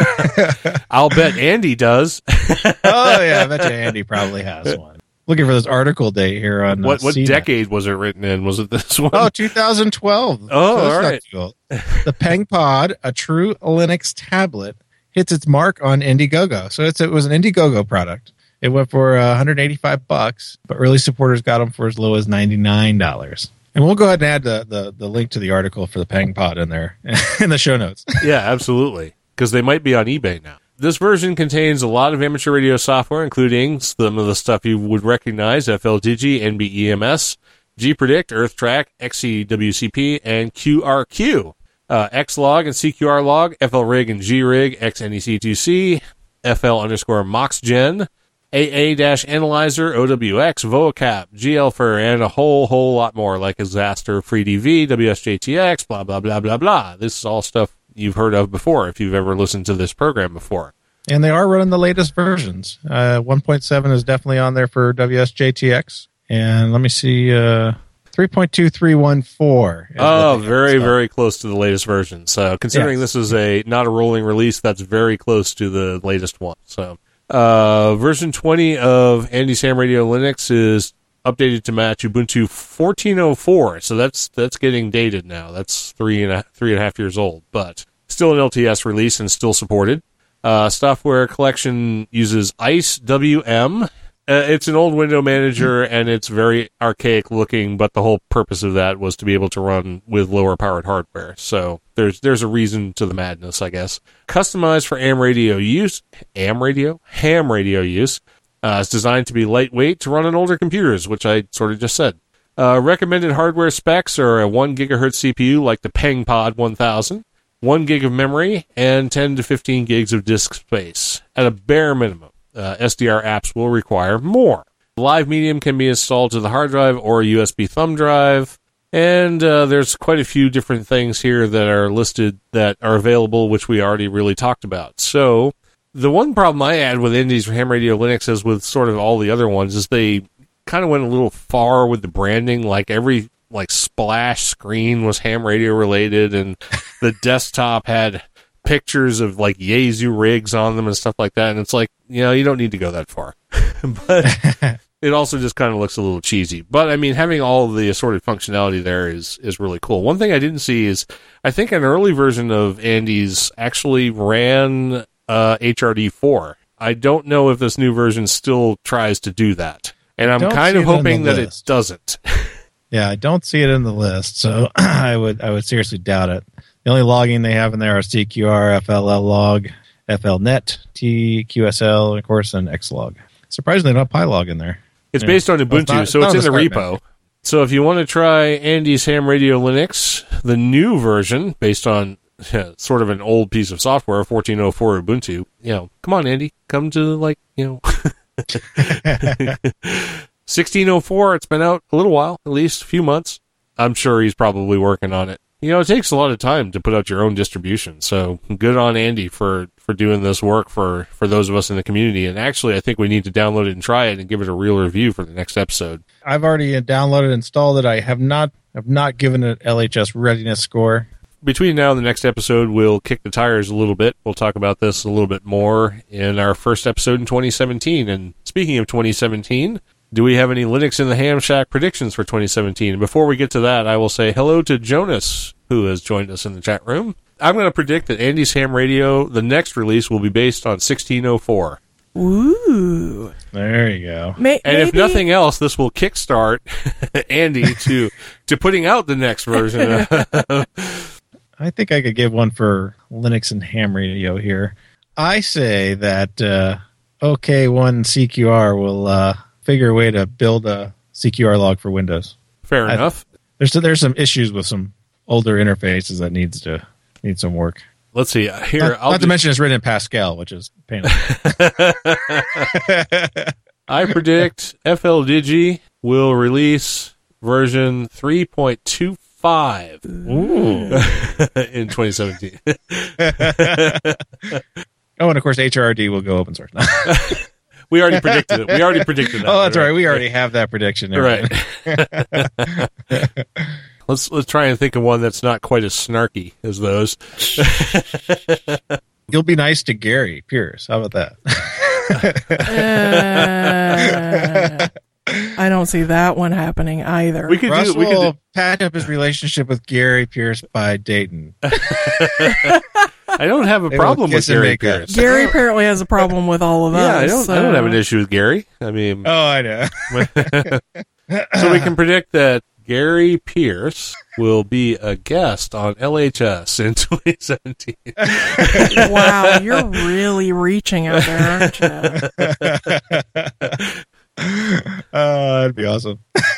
I'll bet Andy does.
Oh, yeah, I bet you Andy probably has one. Looking for this article date here on...
What
uh,
what
C net.
decade was it written in? Was it this one?
Oh, two thousand twelve.
Oh,
So
all right.
cool. The PengPod, a true Linux tablet, hits its mark on Indiegogo. So it's, it was an Indiegogo product. It went for uh, one hundred eighty-five bucks, but early supporters got them for as low as ninety-nine dollars. And we'll go ahead and add the, the, the link to the article for the PengPod in there in the show notes.
Yeah, absolutely. Because they might be on eBay now. This version contains a lot of amateur radio software, including some of the stuff you would recognize: F L Digi, N B E M S, G-Predict, EarthTrack, X C W C P, and Q R Q. Uh, Xlog and C Q R Log, F L Rig and G-Rig, X N E C two C, F L underscore MoxGen, A A-Analyzer, O W X, VoCap, G L F R, and a whole, whole lot more, like Xaster, FreeDV, W S J T X, blah, blah, blah, blah, blah. This is all stuff you've heard of before, if you've ever listened to this program before.
And they are running the latest versions. Uh, one point seven is definitely on there for W S J T X. And let me see, uh, three point two three one four.
Oh, very, very close to the latest version. So considering
Yes.
this is a not a rolling release, that's very close to the latest one. So uh, version twenty of Andy's Ham Radio Linux is updated to match Ubuntu fourteen oh four. So that's that's getting dated now. That's three and a, three and a half years old, but still an L T S release and still supported. Uh, software collection uses IceWM. Uh, it's an old window manager, and it's very archaic looking, but the whole purpose of that was to be able to run with lower powered hardware. So there's there's a reason to the madness, I guess. Customized for ham radio use, ham radio? Ham radio use. Uh, it's designed to be lightweight to run on older computers, which I sort of just said. Uh, recommended hardware specs are a one gigahertz C P U like the PengPod one thousand, one gig of memory, and ten to fifteen gigs of disk space. At a bare minimum, uh, S D R apps will require more. Live Medium can be installed to the hard drive or a U S B thumb drive, and uh, there's quite a few different things here that are listed that are available, which we already really talked about. So the one problem I had with Andy's Ham Radio Linux, as with sort of all the other ones, is they kind of went a little far with the branding. Like every like splash screen was ham radio related, and the desktop had pictures of like Yaesu rigs on them and stuff like that. And it's like, you know, you don't need to go that far. But it also just kind of looks a little cheesy. But, I mean, having all of the assorted functionality there is, is really cool. One thing I didn't see is, I think an early version of Andy's actually ran uh, H R D four. I don't know if this new version still tries to do that. And I'm
Don't
kind
see
of
it on
hoping
the
that it
list.
doesn't.
Yeah, I don't see it in the list, so I would I would seriously doubt it. The only logging they have in there are C Q R, F L L log, F L net, T Q S L, and of course an Xlog. Surprisingly, not Pylog in there.
It's
Yeah.
based on
Well,
Ubuntu,
it's not-
so
it's
it's in
not
the
on the
repo.
start
So if you want to try Andy's Ham Radio Linux, the new version, based on yeah, sort of an old piece of software, fourteen oh four Ubuntu, you know, come on, Andy, come to, like, you know, sixteen oh four, it's been out a little while, at least a few months. I'm sure he's probably working on it. You know, it takes a lot of time to put out your own distribution, so good on Andy for, for doing this work for, for those of us in the community. And actually, I think we need to download it and try it and give it a real review for the next episode.
I've already downloaded and installed it. I have not have not given it L H S readiness score.
Between now and the next episode, we'll kick the tires a little bit. We'll talk about this a little bit more in our first episode in twenty seventeen. And speaking of twenty seventeen, do we have any Linux in the Ham Shack predictions for twenty seventeen? And before we get to that, I will say hello to Jonas, who has joined us in the chat room. I'm going to predict that Andy's Ham Radio, the next release, will be based on sixteen oh four.
Ooh.
There you go.
May-
And if
maybe-
nothing else, this will kickstart Andy to to putting out the next version.
I think I could give one for Linux and Ham Radio here. I say that uh, O K one C Q R will uh, figure a way to build a C Q R log for Windows.
Fair
I-
enough.
There's there's some issues with some older interfaces that needs to need some work.
Let's see. Here,
Not,
I'll
not to
do-
mention it's written in Pascal, which is painful.
I predict F L Digi will release version three point two five
Ooh.
in twenty seventeen.
Oh, and of course H R D will go open source.
We already predicted it. We already predicted that.
Oh, that's right. We already have that prediction. There.
Right. let's let's try and think of one that's not quite as snarky as those.
You'll be nice to Gary Pierce. How about
Uh,
that?
I don't see that one happening either.
We could
Russ
do. We could
will
do,
patch up his relationship with Gary Pierce by Dayton.
I don't have a
They
problem
will
with
kiss and
Gary
make out.
Pierce.
Gary apparently has a problem with all of us.
Yeah, I don't.
so.
I don't have an issue with Gary. I mean,
Oh, I know.
so we can predict that Gary Pierce will be a guest on L H S in twenty seventeen.
Wow, you're really reaching out there, aren't you?
Oh, that'd be awesome.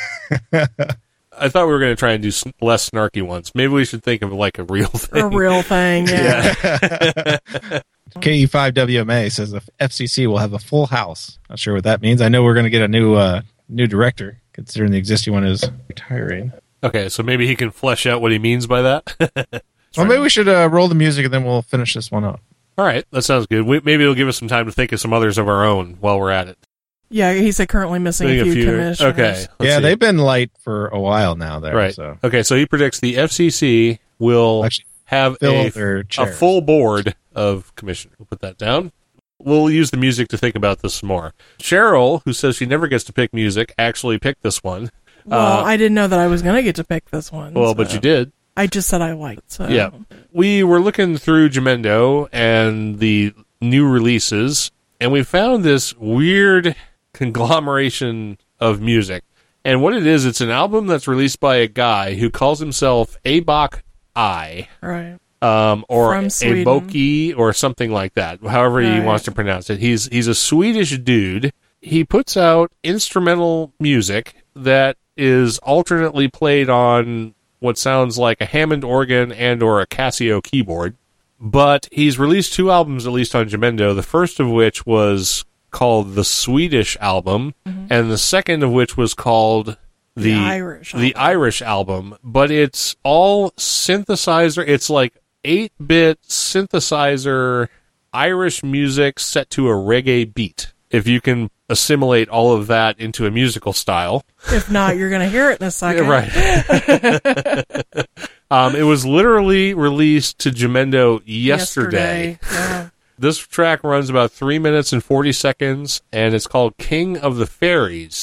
I thought we were going to try and do s- less snarky ones. Maybe we should think of like a real thing.
A real thing, yeah.
K E five W M A says the F C C will have a full house. Not sure what that means. I know we're going to get a new uh, new director, considering the existing one is retiring.
Okay, so maybe he can flesh out what he means by that.
Well, maybe we should uh, roll the music and then we'll finish this one up.
All right, that sounds good. We, maybe it'll give us some time to think of some others of our own while we're at it.
Yeah, he said currently missing
Think
a few, commissioners.
Okay. let's
yeah,
see.
they've been light for a while now there.
Right.
So
Okay, so he predicts the F C C will
actually
have
fill
a,
their
a
chairs.
full board of commissioners. We'll put that down. We'll use the music to think about this some more. Cheryl, who says she never gets to pick music, actually picked this one.
Well,
Uh,
I didn't know that I was going to get to pick this one.
Well, but
so-
you did.
I just said I liked. So.
Yeah. We were looking through Jamendo and the new releases, and we found this weird conglomeration of music. And what it is, it's an album that's released by a guy who calls himself Abok I,
Right.
um, or
From Sweden.
Aboki, or something like that, however he
Right.
wants to pronounce it. He's he's a Swedish dude. He puts out instrumental music that is alternately played on what sounds like a Hammond organ and or a Casio keyboard. But he's released two albums, at least on Jamendo, the first of which was called the Swedish album,
Mm-hmm.
and the second of which was called the,
The Irish
the
album.
Irish album. But it's all synthesizer. It's like eight-bit synthesizer Irish music set to a reggae beat. If you can assimilate all of that into a musical style.
If not, you're going to hear it in a second.
Yeah, right. um, it was literally released to Jamendo yesterday.
Yesterday. Yeah.
This track runs about three minutes and forty seconds, and it's called King of the Fairies.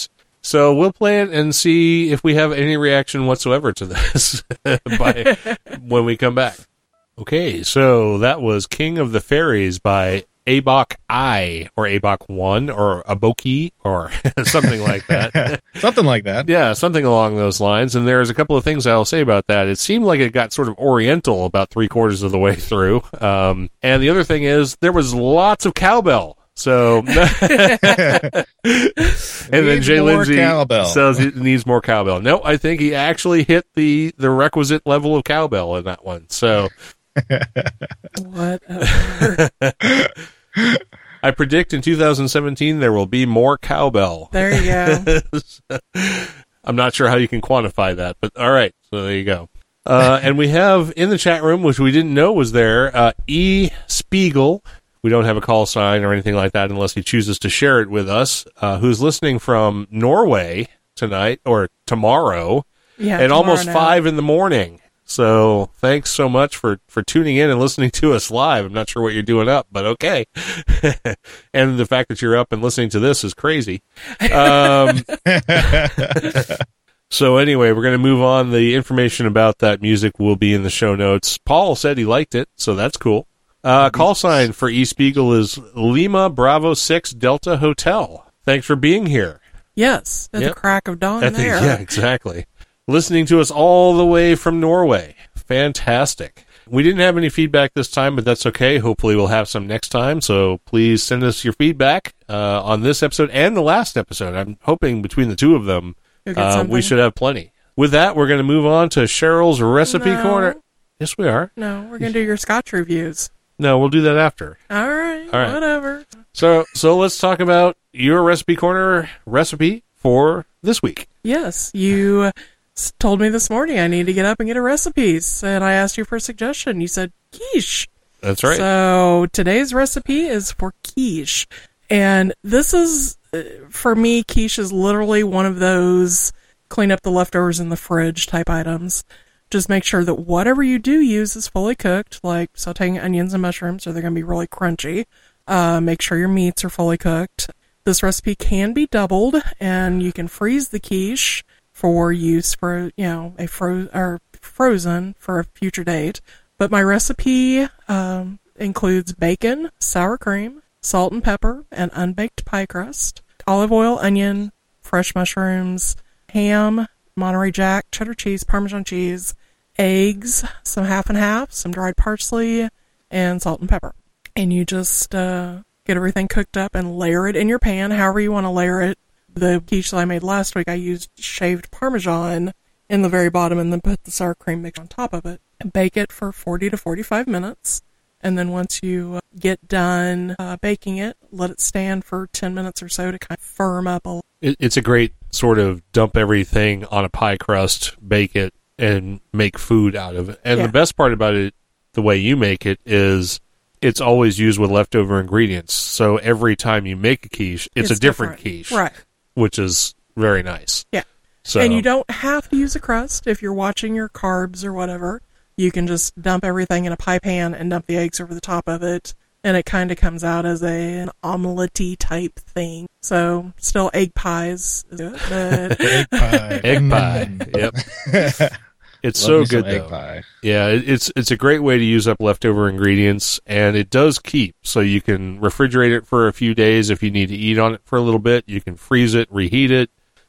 So we'll play it and see if we have any reaction whatsoever to this by when we come back. Okay, so that was King of the Fairies by Abok I, or Abok one, or Aboki, or something like that.
Something like that.
Yeah, something along those lines. And there's a couple of things I'll say about that. It seemed like it got sort of oriental about three quarters of the way through. Um, and the other thing is, there was lots of cowbell. So, and then Jay Lindsay
cowbell.
says he needs more cowbell. No, I think he actually hit the, the requisite level of cowbell in that one. So,
Whatever.
I predict in two thousand seventeen there will be more cowbell.
There you go.
I'm not sure how you can quantify that, but all right. So there you go. Uh, and we have in the chat room, which we didn't know was there, uh, E. Spiegel. We don't have a call sign or anything like that unless he chooses to share it with us, uh, who's listening from Norway tonight or tomorrow
Yeah,
at almost
now.
five in the morning. So thanks so much for, for tuning in and listening to us live. I'm not sure what you're doing up, but okay. And the fact that you're up and listening to this is crazy. Um, so anyway, we're going to move on. The information about that music will be in the show notes. Paul said he liked it, so that's cool. Uh, call sign for E. Spiegel is Lima Bravo six Delta Hotel. Thanks for being here.
Yes, at
Yep.
the crack of dawn
At the-
there.
yeah, exactly. Listening to us all the way from Norway. Fantastic. We didn't have any feedback this time, but that's okay. Hopefully we'll have some next time. So please send us your feedback uh, on this episode and the last episode. I'm hoping between the two of them,
You'll get
uh,
something.
we should have plenty. With that, we're going to move on to Cheryl's Recipe
No.
Corner. Yes, we are.
No, we're going to do your Scotch reviews.
No, we'll do that after.
All right,
All right.
whatever.
So, so let's talk about your Recipe Corner recipe for this week.
Yes, you s- told me this morning I need to get up and get a recipes, and I asked you for a suggestion. You said quiche.
That's right.
So today's recipe is for quiche, and this is, uh, for me, quiche is literally one of those clean up the leftovers in the fridge type items. Just make sure that whatever you do use is fully cooked, like sauteing onions and mushrooms, or they're going to be really crunchy. Uh, make sure your meats are fully cooked. This recipe can be doubled, and you can freeze the quiche for use for, you know, a fro- or frozen for a future date. But my recipe um, includes bacon, sour cream, salt and pepper, and unbaked pie crust, olive oil, onion, fresh mushrooms, ham, Monterey Jack, cheddar cheese, Parmesan cheese, eggs, some half and half, some dried parsley, and salt and pepper. And you just uh, get everything cooked up and layer it in your pan, however you want to layer it. The quiche that I made last week, I used shaved Parmesan in the very bottom and then put the sour cream mix on top of it. And bake it for forty to forty-five minutes. And then once you get done uh, baking it, let it stand for ten minutes or so to kind of firm up a little.
It, it's a great sort of dump everything on a pie crust, bake it, and make food out of it. And
Yeah.
the best part about it, the way you make it, is it's always used with leftover ingredients. So every time you make a quiche, it's, a different, quiche,
Right.
which is very nice.
Yeah.
So
And you don't have to use a crust if you're watching your carbs or whatever. You can just dump everything in a pie pan and dump the eggs over the top of it, and it kind of comes out as a, an omelette-y type thing. So, still egg pies is good, but
Egg pie.
egg pie.
Mm.
Yep. It's
Love
so
me some
good
egg
though.
pie.
Yeah, it- it's it's a great way to use up leftover ingredients, and it does keep. So you can refrigerate it for a few days if you need to eat on it for a little bit. You can freeze it, reheat it.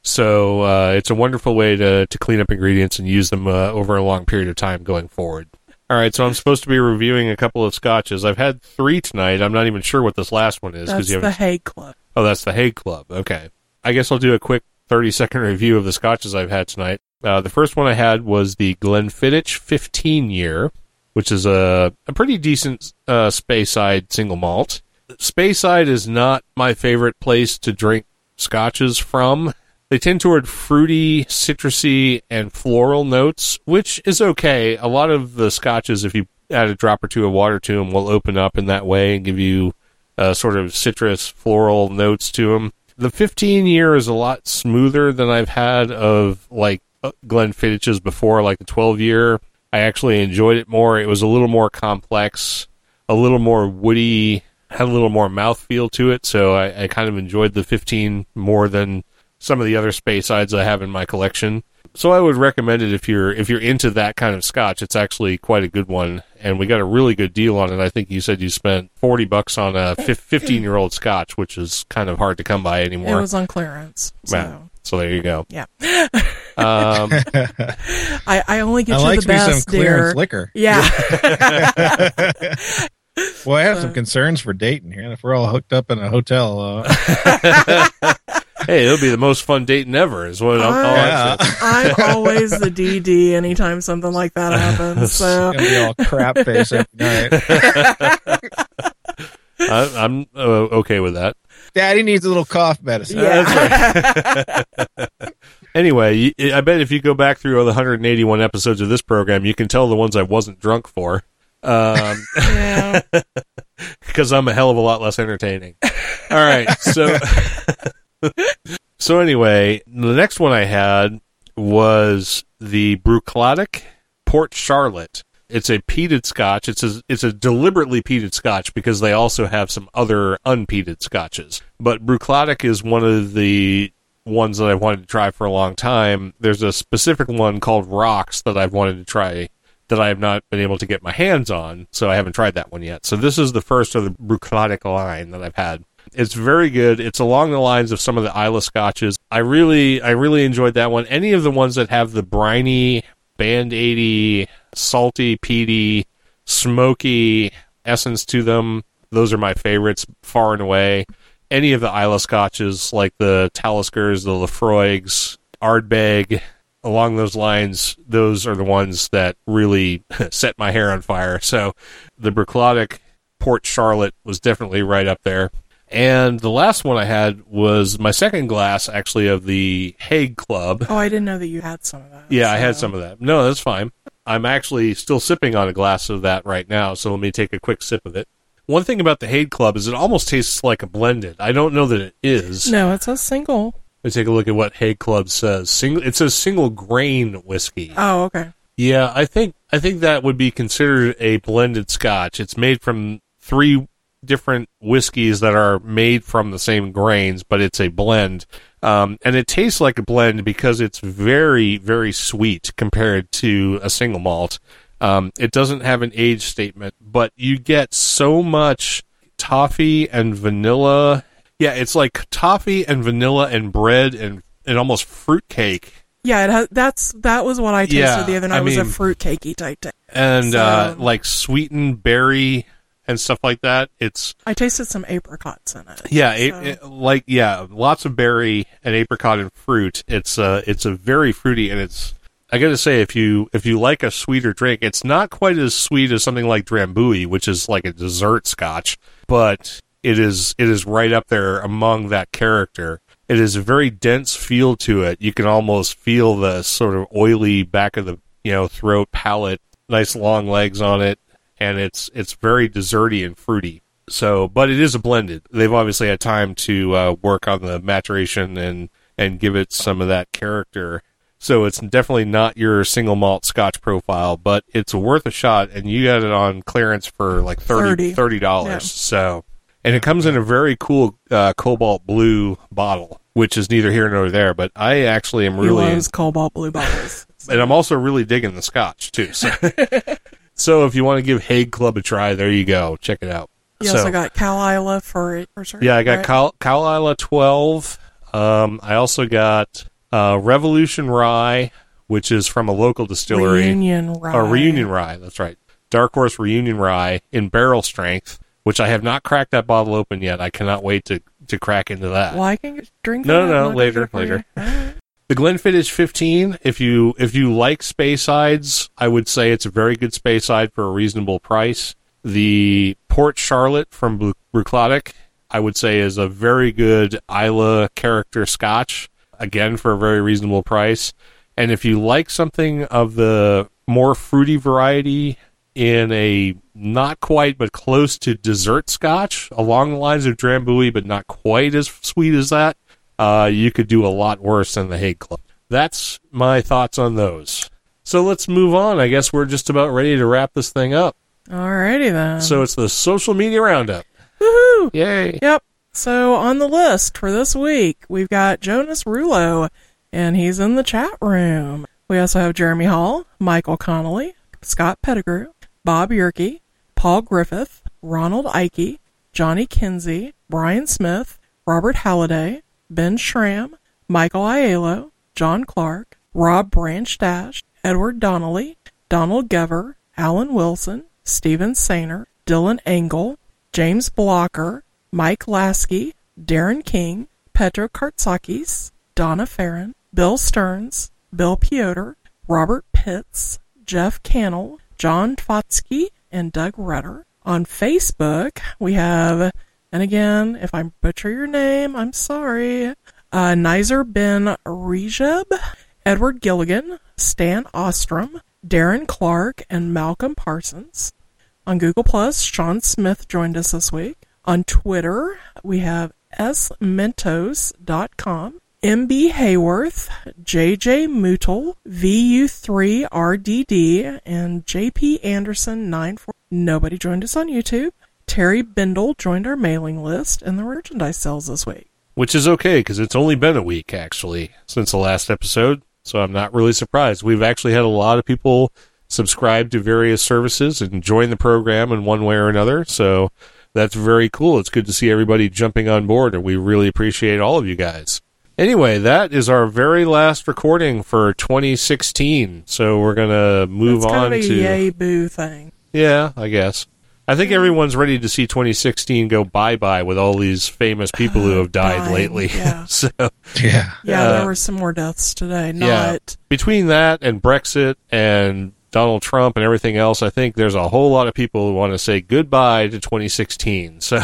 So uh, it's a wonderful way to to clean up ingredients and use them uh, over a long period of time going forward. All right, so I'm supposed to be reviewing a couple of scotches. I've had three tonight. I'm not even sure what this last one is
that's
you
the
haven't.
Hague Club.
Oh, that's the Hague Club. Okay. I guess I'll do a quick thirty second review of the scotches I've had tonight. Uh, the first one I had was the Glenfiddich fifteen year, which is a, a pretty decent uh, Speyside single malt. Speyside is not my favorite place to drink scotches from. They tend toward fruity, citrusy, and floral notes, which is okay. A lot of the scotches, if you add a drop or two of water to them, will open up in that way and give you uh, sort of citrus, floral notes to them. The fifteen year is a lot smoother than I've had of like Glenfiddich's before, like the twelve year. I actually enjoyed it more. It was a little more complex, a little more woody, had a little more mouthfeel to it, so I, I kind of enjoyed the fifteen more than some of the other Speysides I have in my collection. So I would recommend it if you're if you're into that kind of scotch. It's actually quite a good one, and we got a really good deal on it. I think you said you spent forty bucks on a fifteen-year-old scotch, which is kind of hard to come by anymore.
It was on clearance. So,
Wow. So there you go.
yeah.
Um,
I, I only get
I
you
like
the
me some
best,
clearance
dear.
liquor.
Yeah.
Well, I have some concerns for Dayton here. If we're all hooked up in a hotel, uh,
hey, it'll be the most fun dating ever, is what I'm, all
Yeah.
I'm saying.
I'm always the D D anytime something like that happens. So
it's gonna be all crap face every night.
I, I'm uh, okay with that.
Daddy needs a little cough medicine.
yeah.
Anyway, y- I bet if you go back through all the one hundred eighty-one episodes of this program, you can tell the ones I wasn't drunk for. Um,
yeah.
because I'm a hell of a lot less entertaining. All right, so so anyway, the next one I had was the Bruichladdich Port Charlotte. It's a peated Scotch. It's a it's a deliberately peated Scotch because they also have some other unpeated Scotches. But Bruichladdich is one of the ones that I've wanted to try for a long time. There's a specific one called Rocks that I've wanted to try that I have not been able to get my hands on, so I haven't tried that one yet. So this is the first of the Bruichladdich line that I've had. It's very good. It's along the lines of some of the Islay Scotches. I really, I really enjoyed that one. Any of the ones that have the briny, band-aidy, salty, peaty, smoky essence to them, those are my favorites, far and away. Any of the Islay Scotches, like the Taliskers, the Laphroaigs, Ardbeg, along those lines, those are the ones that really set my hair on fire. So the Bruichladdich Port Charlotte was definitely right up there. And the last one I had was my second glass, actually, of the Haig Club.
Oh, I didn't know that you had some of that.
Yeah, I had
so-
some of that. No, that's fine. I'm actually still sipping on a glass of that right now, so let me take a quick sip of it. One thing about the Haig Club is it almost tastes like a blended. I don't know that it is.
No, it's a single.
Let's take a look at what Haig Club says. Single, it says single grain whiskey.
Oh, okay.
Yeah, I think I think that would be considered a blended Scotch. It's made from three different whiskeys that are made from the same grains, but it's a blend. Um, and it tastes like a blend because it's very, very sweet compared to a single malt. Um, it doesn't have an age statement, but you get so much toffee and vanilla. Yeah, it's like toffee and vanilla and bread and, and almost fruitcake.
Yeah, it has, that's that was what I tasted
Yeah,
the other night.
I
It was a
mean-
fruit cakey type thing.
And
So-
uh, like sweetened berry and stuff like that. It's
I tasted some apricots in it.
yeah,
So-
it, it, like yeah, lots of berry and apricot and fruit. It's uh, it's a very fruity, and it's. I got to say, if you if you like a sweeter drink, it's not quite as sweet as something like Drambuie, which is like a dessert Scotch, but it is it is right up there among that character. It is a very dense feel to it. You can almost feel the sort of oily back of the you know throat, palate, nice long legs on it, and it's it's very desserty and fruity. So, but it is a blended. They've obviously had time to uh, work on the maturation and and give it some of that character. So it's definitely not your single malt Scotch profile, but it's worth a shot, and you got it on clearance for like thirty
thirty
dollars.
Yeah.
So, and it comes in a very cool uh, cobalt blue bottle, which is neither here nor there. But I actually am
He
really,
loves cobalt blue bottles.
and I'm also really digging the Scotch too. So, so if you want to give Haig Club a try, there you go. Check it out.
You
so,
also got Cal Isla for for sure.
yeah, I got
right?
Cal, Cal Isla twelve. Um, I also got uh, Revolution Rye, which is from a local distillery.
Reunion Rye.
Or Reunion Rye, that's right. Dark Horse Reunion Rye in barrel strength, which I have not cracked that bottle open yet. I cannot wait to, to crack into that.
Well, I can get- drink
No,
that.
no, no,
Look
later,
at it for
later.
you. Alright.
The Glenfiddich fifteen, if you if you like Speysides, I would say it's a very good Speyside for a reasonable price. The Port Charlotte from Bru- Bruichladdich, I would say, is a very good Islay character Scotch, again for a very reasonable price. And if you like something of the more fruity variety in a not quite but close to dessert Scotch, along the lines of Drambuie but not quite as sweet as that, uh, you could do a lot worse than the Haig Club. That's my thoughts on those. So let's move on. I guess we're just about ready to wrap this thing up.
Alrighty then.
So it's the social media roundup.
Woohoo!
Yay.
Yep. So on the list for this week, we've got Jonas Rulo, and he's in the chat room. We also have Jeremy Hall, Michael Connolly, Scott Pettigrew, Bob Yerke, Paul Griffith, Ronald Ike, Johnny Kinsey, Brian Smith, Robert Halliday, Ben Schramm, Michael Aiello, John Clark, Rob Branch-Dash, Edward Donnelly, Donald Gever, Alan Wilson, Stephen Sainer, Dylan Engel, James Blocker, Mike Lasky, Darren King, Petro Kartsakis, Donna Farron, Bill Stearns, Bill Piotr, Robert Pitts, Jeff Cannell, John Fotsky, and Doug Rutter. On Facebook, we have, and again, if I butcher your name, I'm sorry, uh, Nizer Ben Rejeb, Edward Gilligan, Stan Ostrom, Darren Clark, and Malcolm Parsons. On Google Plus, Sean Smith joined us this week. On Twitter, we have s mentos dot com, M B Hayworth, J J Mootle, V U three R D D, and J P Anderson nine four. Nobody joined us on YouTube. Terry Bindle joined our mailing list and the merchandise sales this week.
Which is okay, because it's only been a week, actually, since the last episode, so I'm not really surprised. We've actually had a lot of people subscribe to various services and join the program in one way or another, so that's very cool. It's good to see everybody jumping on board, and we really appreciate all of you guys. Anyway, that is our very last recording for twenty sixteen, so we're going to move
That's
on
kind of a
to...
yay boo thing.
Yeah, I guess. I think everyone's ready to see twenty sixteen go bye-bye with all these famous people who have died
Dying,
lately.
yeah.
so,
Yeah.
Yeah,
Uh,
there were some more deaths today. Not
yeah. Between that and Brexit and Donald Trump and everything else, I think there's a whole lot of people who want to say goodbye to twenty sixteen. So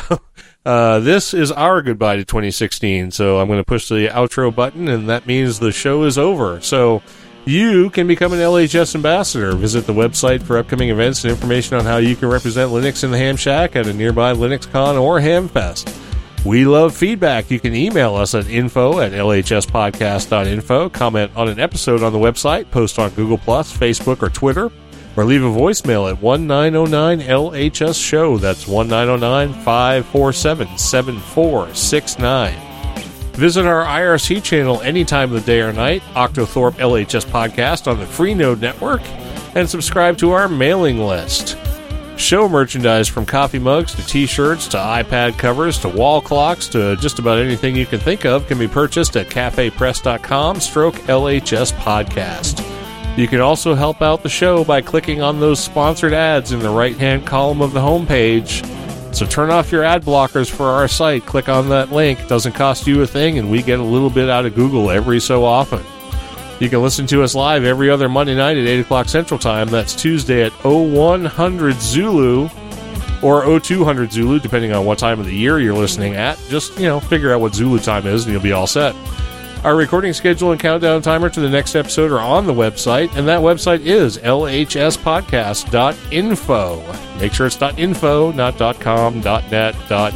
uh, this is our goodbye to twenty sixteen. So I'm going to push the outro button, and that means the show is over. So you can become an L H S ambassador. Visit the website for upcoming events and information on how you can represent Linux in the Ham Shack at a nearby LinuxCon or Hamfest. We love feedback. You can email us at info at l h s podcast dot info, comment on an episode on the website, post on Google Plus, Facebook, or Twitter, or leave a voicemail at one nine zero nine L H S show. That's one nine zero nine, five four seven, seven four six nine. Visit our I R C channel any time of the day or night, Octothorpe L H S Podcast on the Freenode Network, and subscribe to our mailing list. Show merchandise from coffee mugs to t-shirts to iPad covers to wall clocks to just about anything you can think of can be purchased at cafe press dot com stroke L H S Podcast. You can also help out the show by clicking on those sponsored ads in the right-hand column of the homepage. So turn off your ad blockers for our site. Click on that link. It doesn't cost you a thing, and we get a little bit out of Google every so often. You can listen to us live every other Monday night at eight o'clock Central Time. That's Tuesday at oh one hundred Zulu or oh two hundred Zulu, depending on what time of the year you're listening at. Just, you know, figure out what Zulu time is, and you'll be all set. Our recording schedule and countdown timer to the next episode are on the website, and that website is L H S podcast dot info. Make sure it's .info, not .com, .net,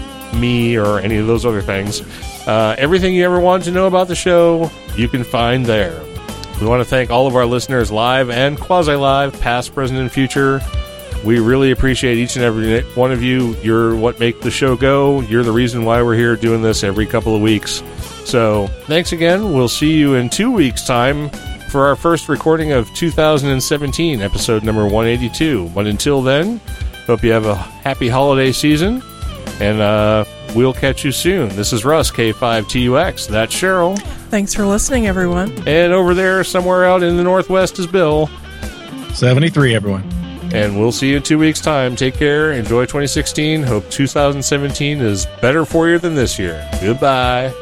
.me, or any of those other things. Uh, everything you ever wanted to know about the show, you can find there. We want to thank all of our listeners live and quasi-live, past, present, and future. We really appreciate each and every one of you. You're what make the show go. You're the reason why we're here doing this every couple of weeks. So, thanks again. We'll see you in two weeks' time for our first recording of two thousand seventeen, episode number one eighty-two. But until then, hope you have a happy holiday season, and uh, we'll catch you soon. This is Russ, K five T U X. That's Cheryl.
Thanks for listening, everyone.
And over there, somewhere out in the Northwest, is Bill.
seventy-three, everyone.
And we'll see you in two weeks' time. Take care. Enjoy twenty sixteen. Hope two thousand seventeen is better for you than this year. Goodbye.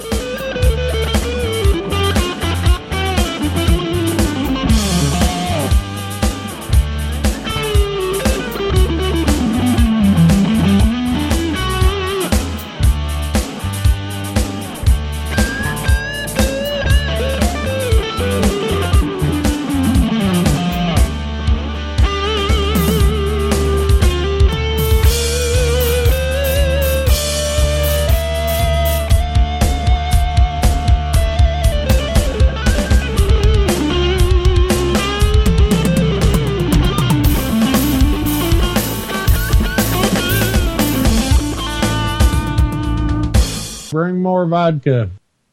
Bring more vodka.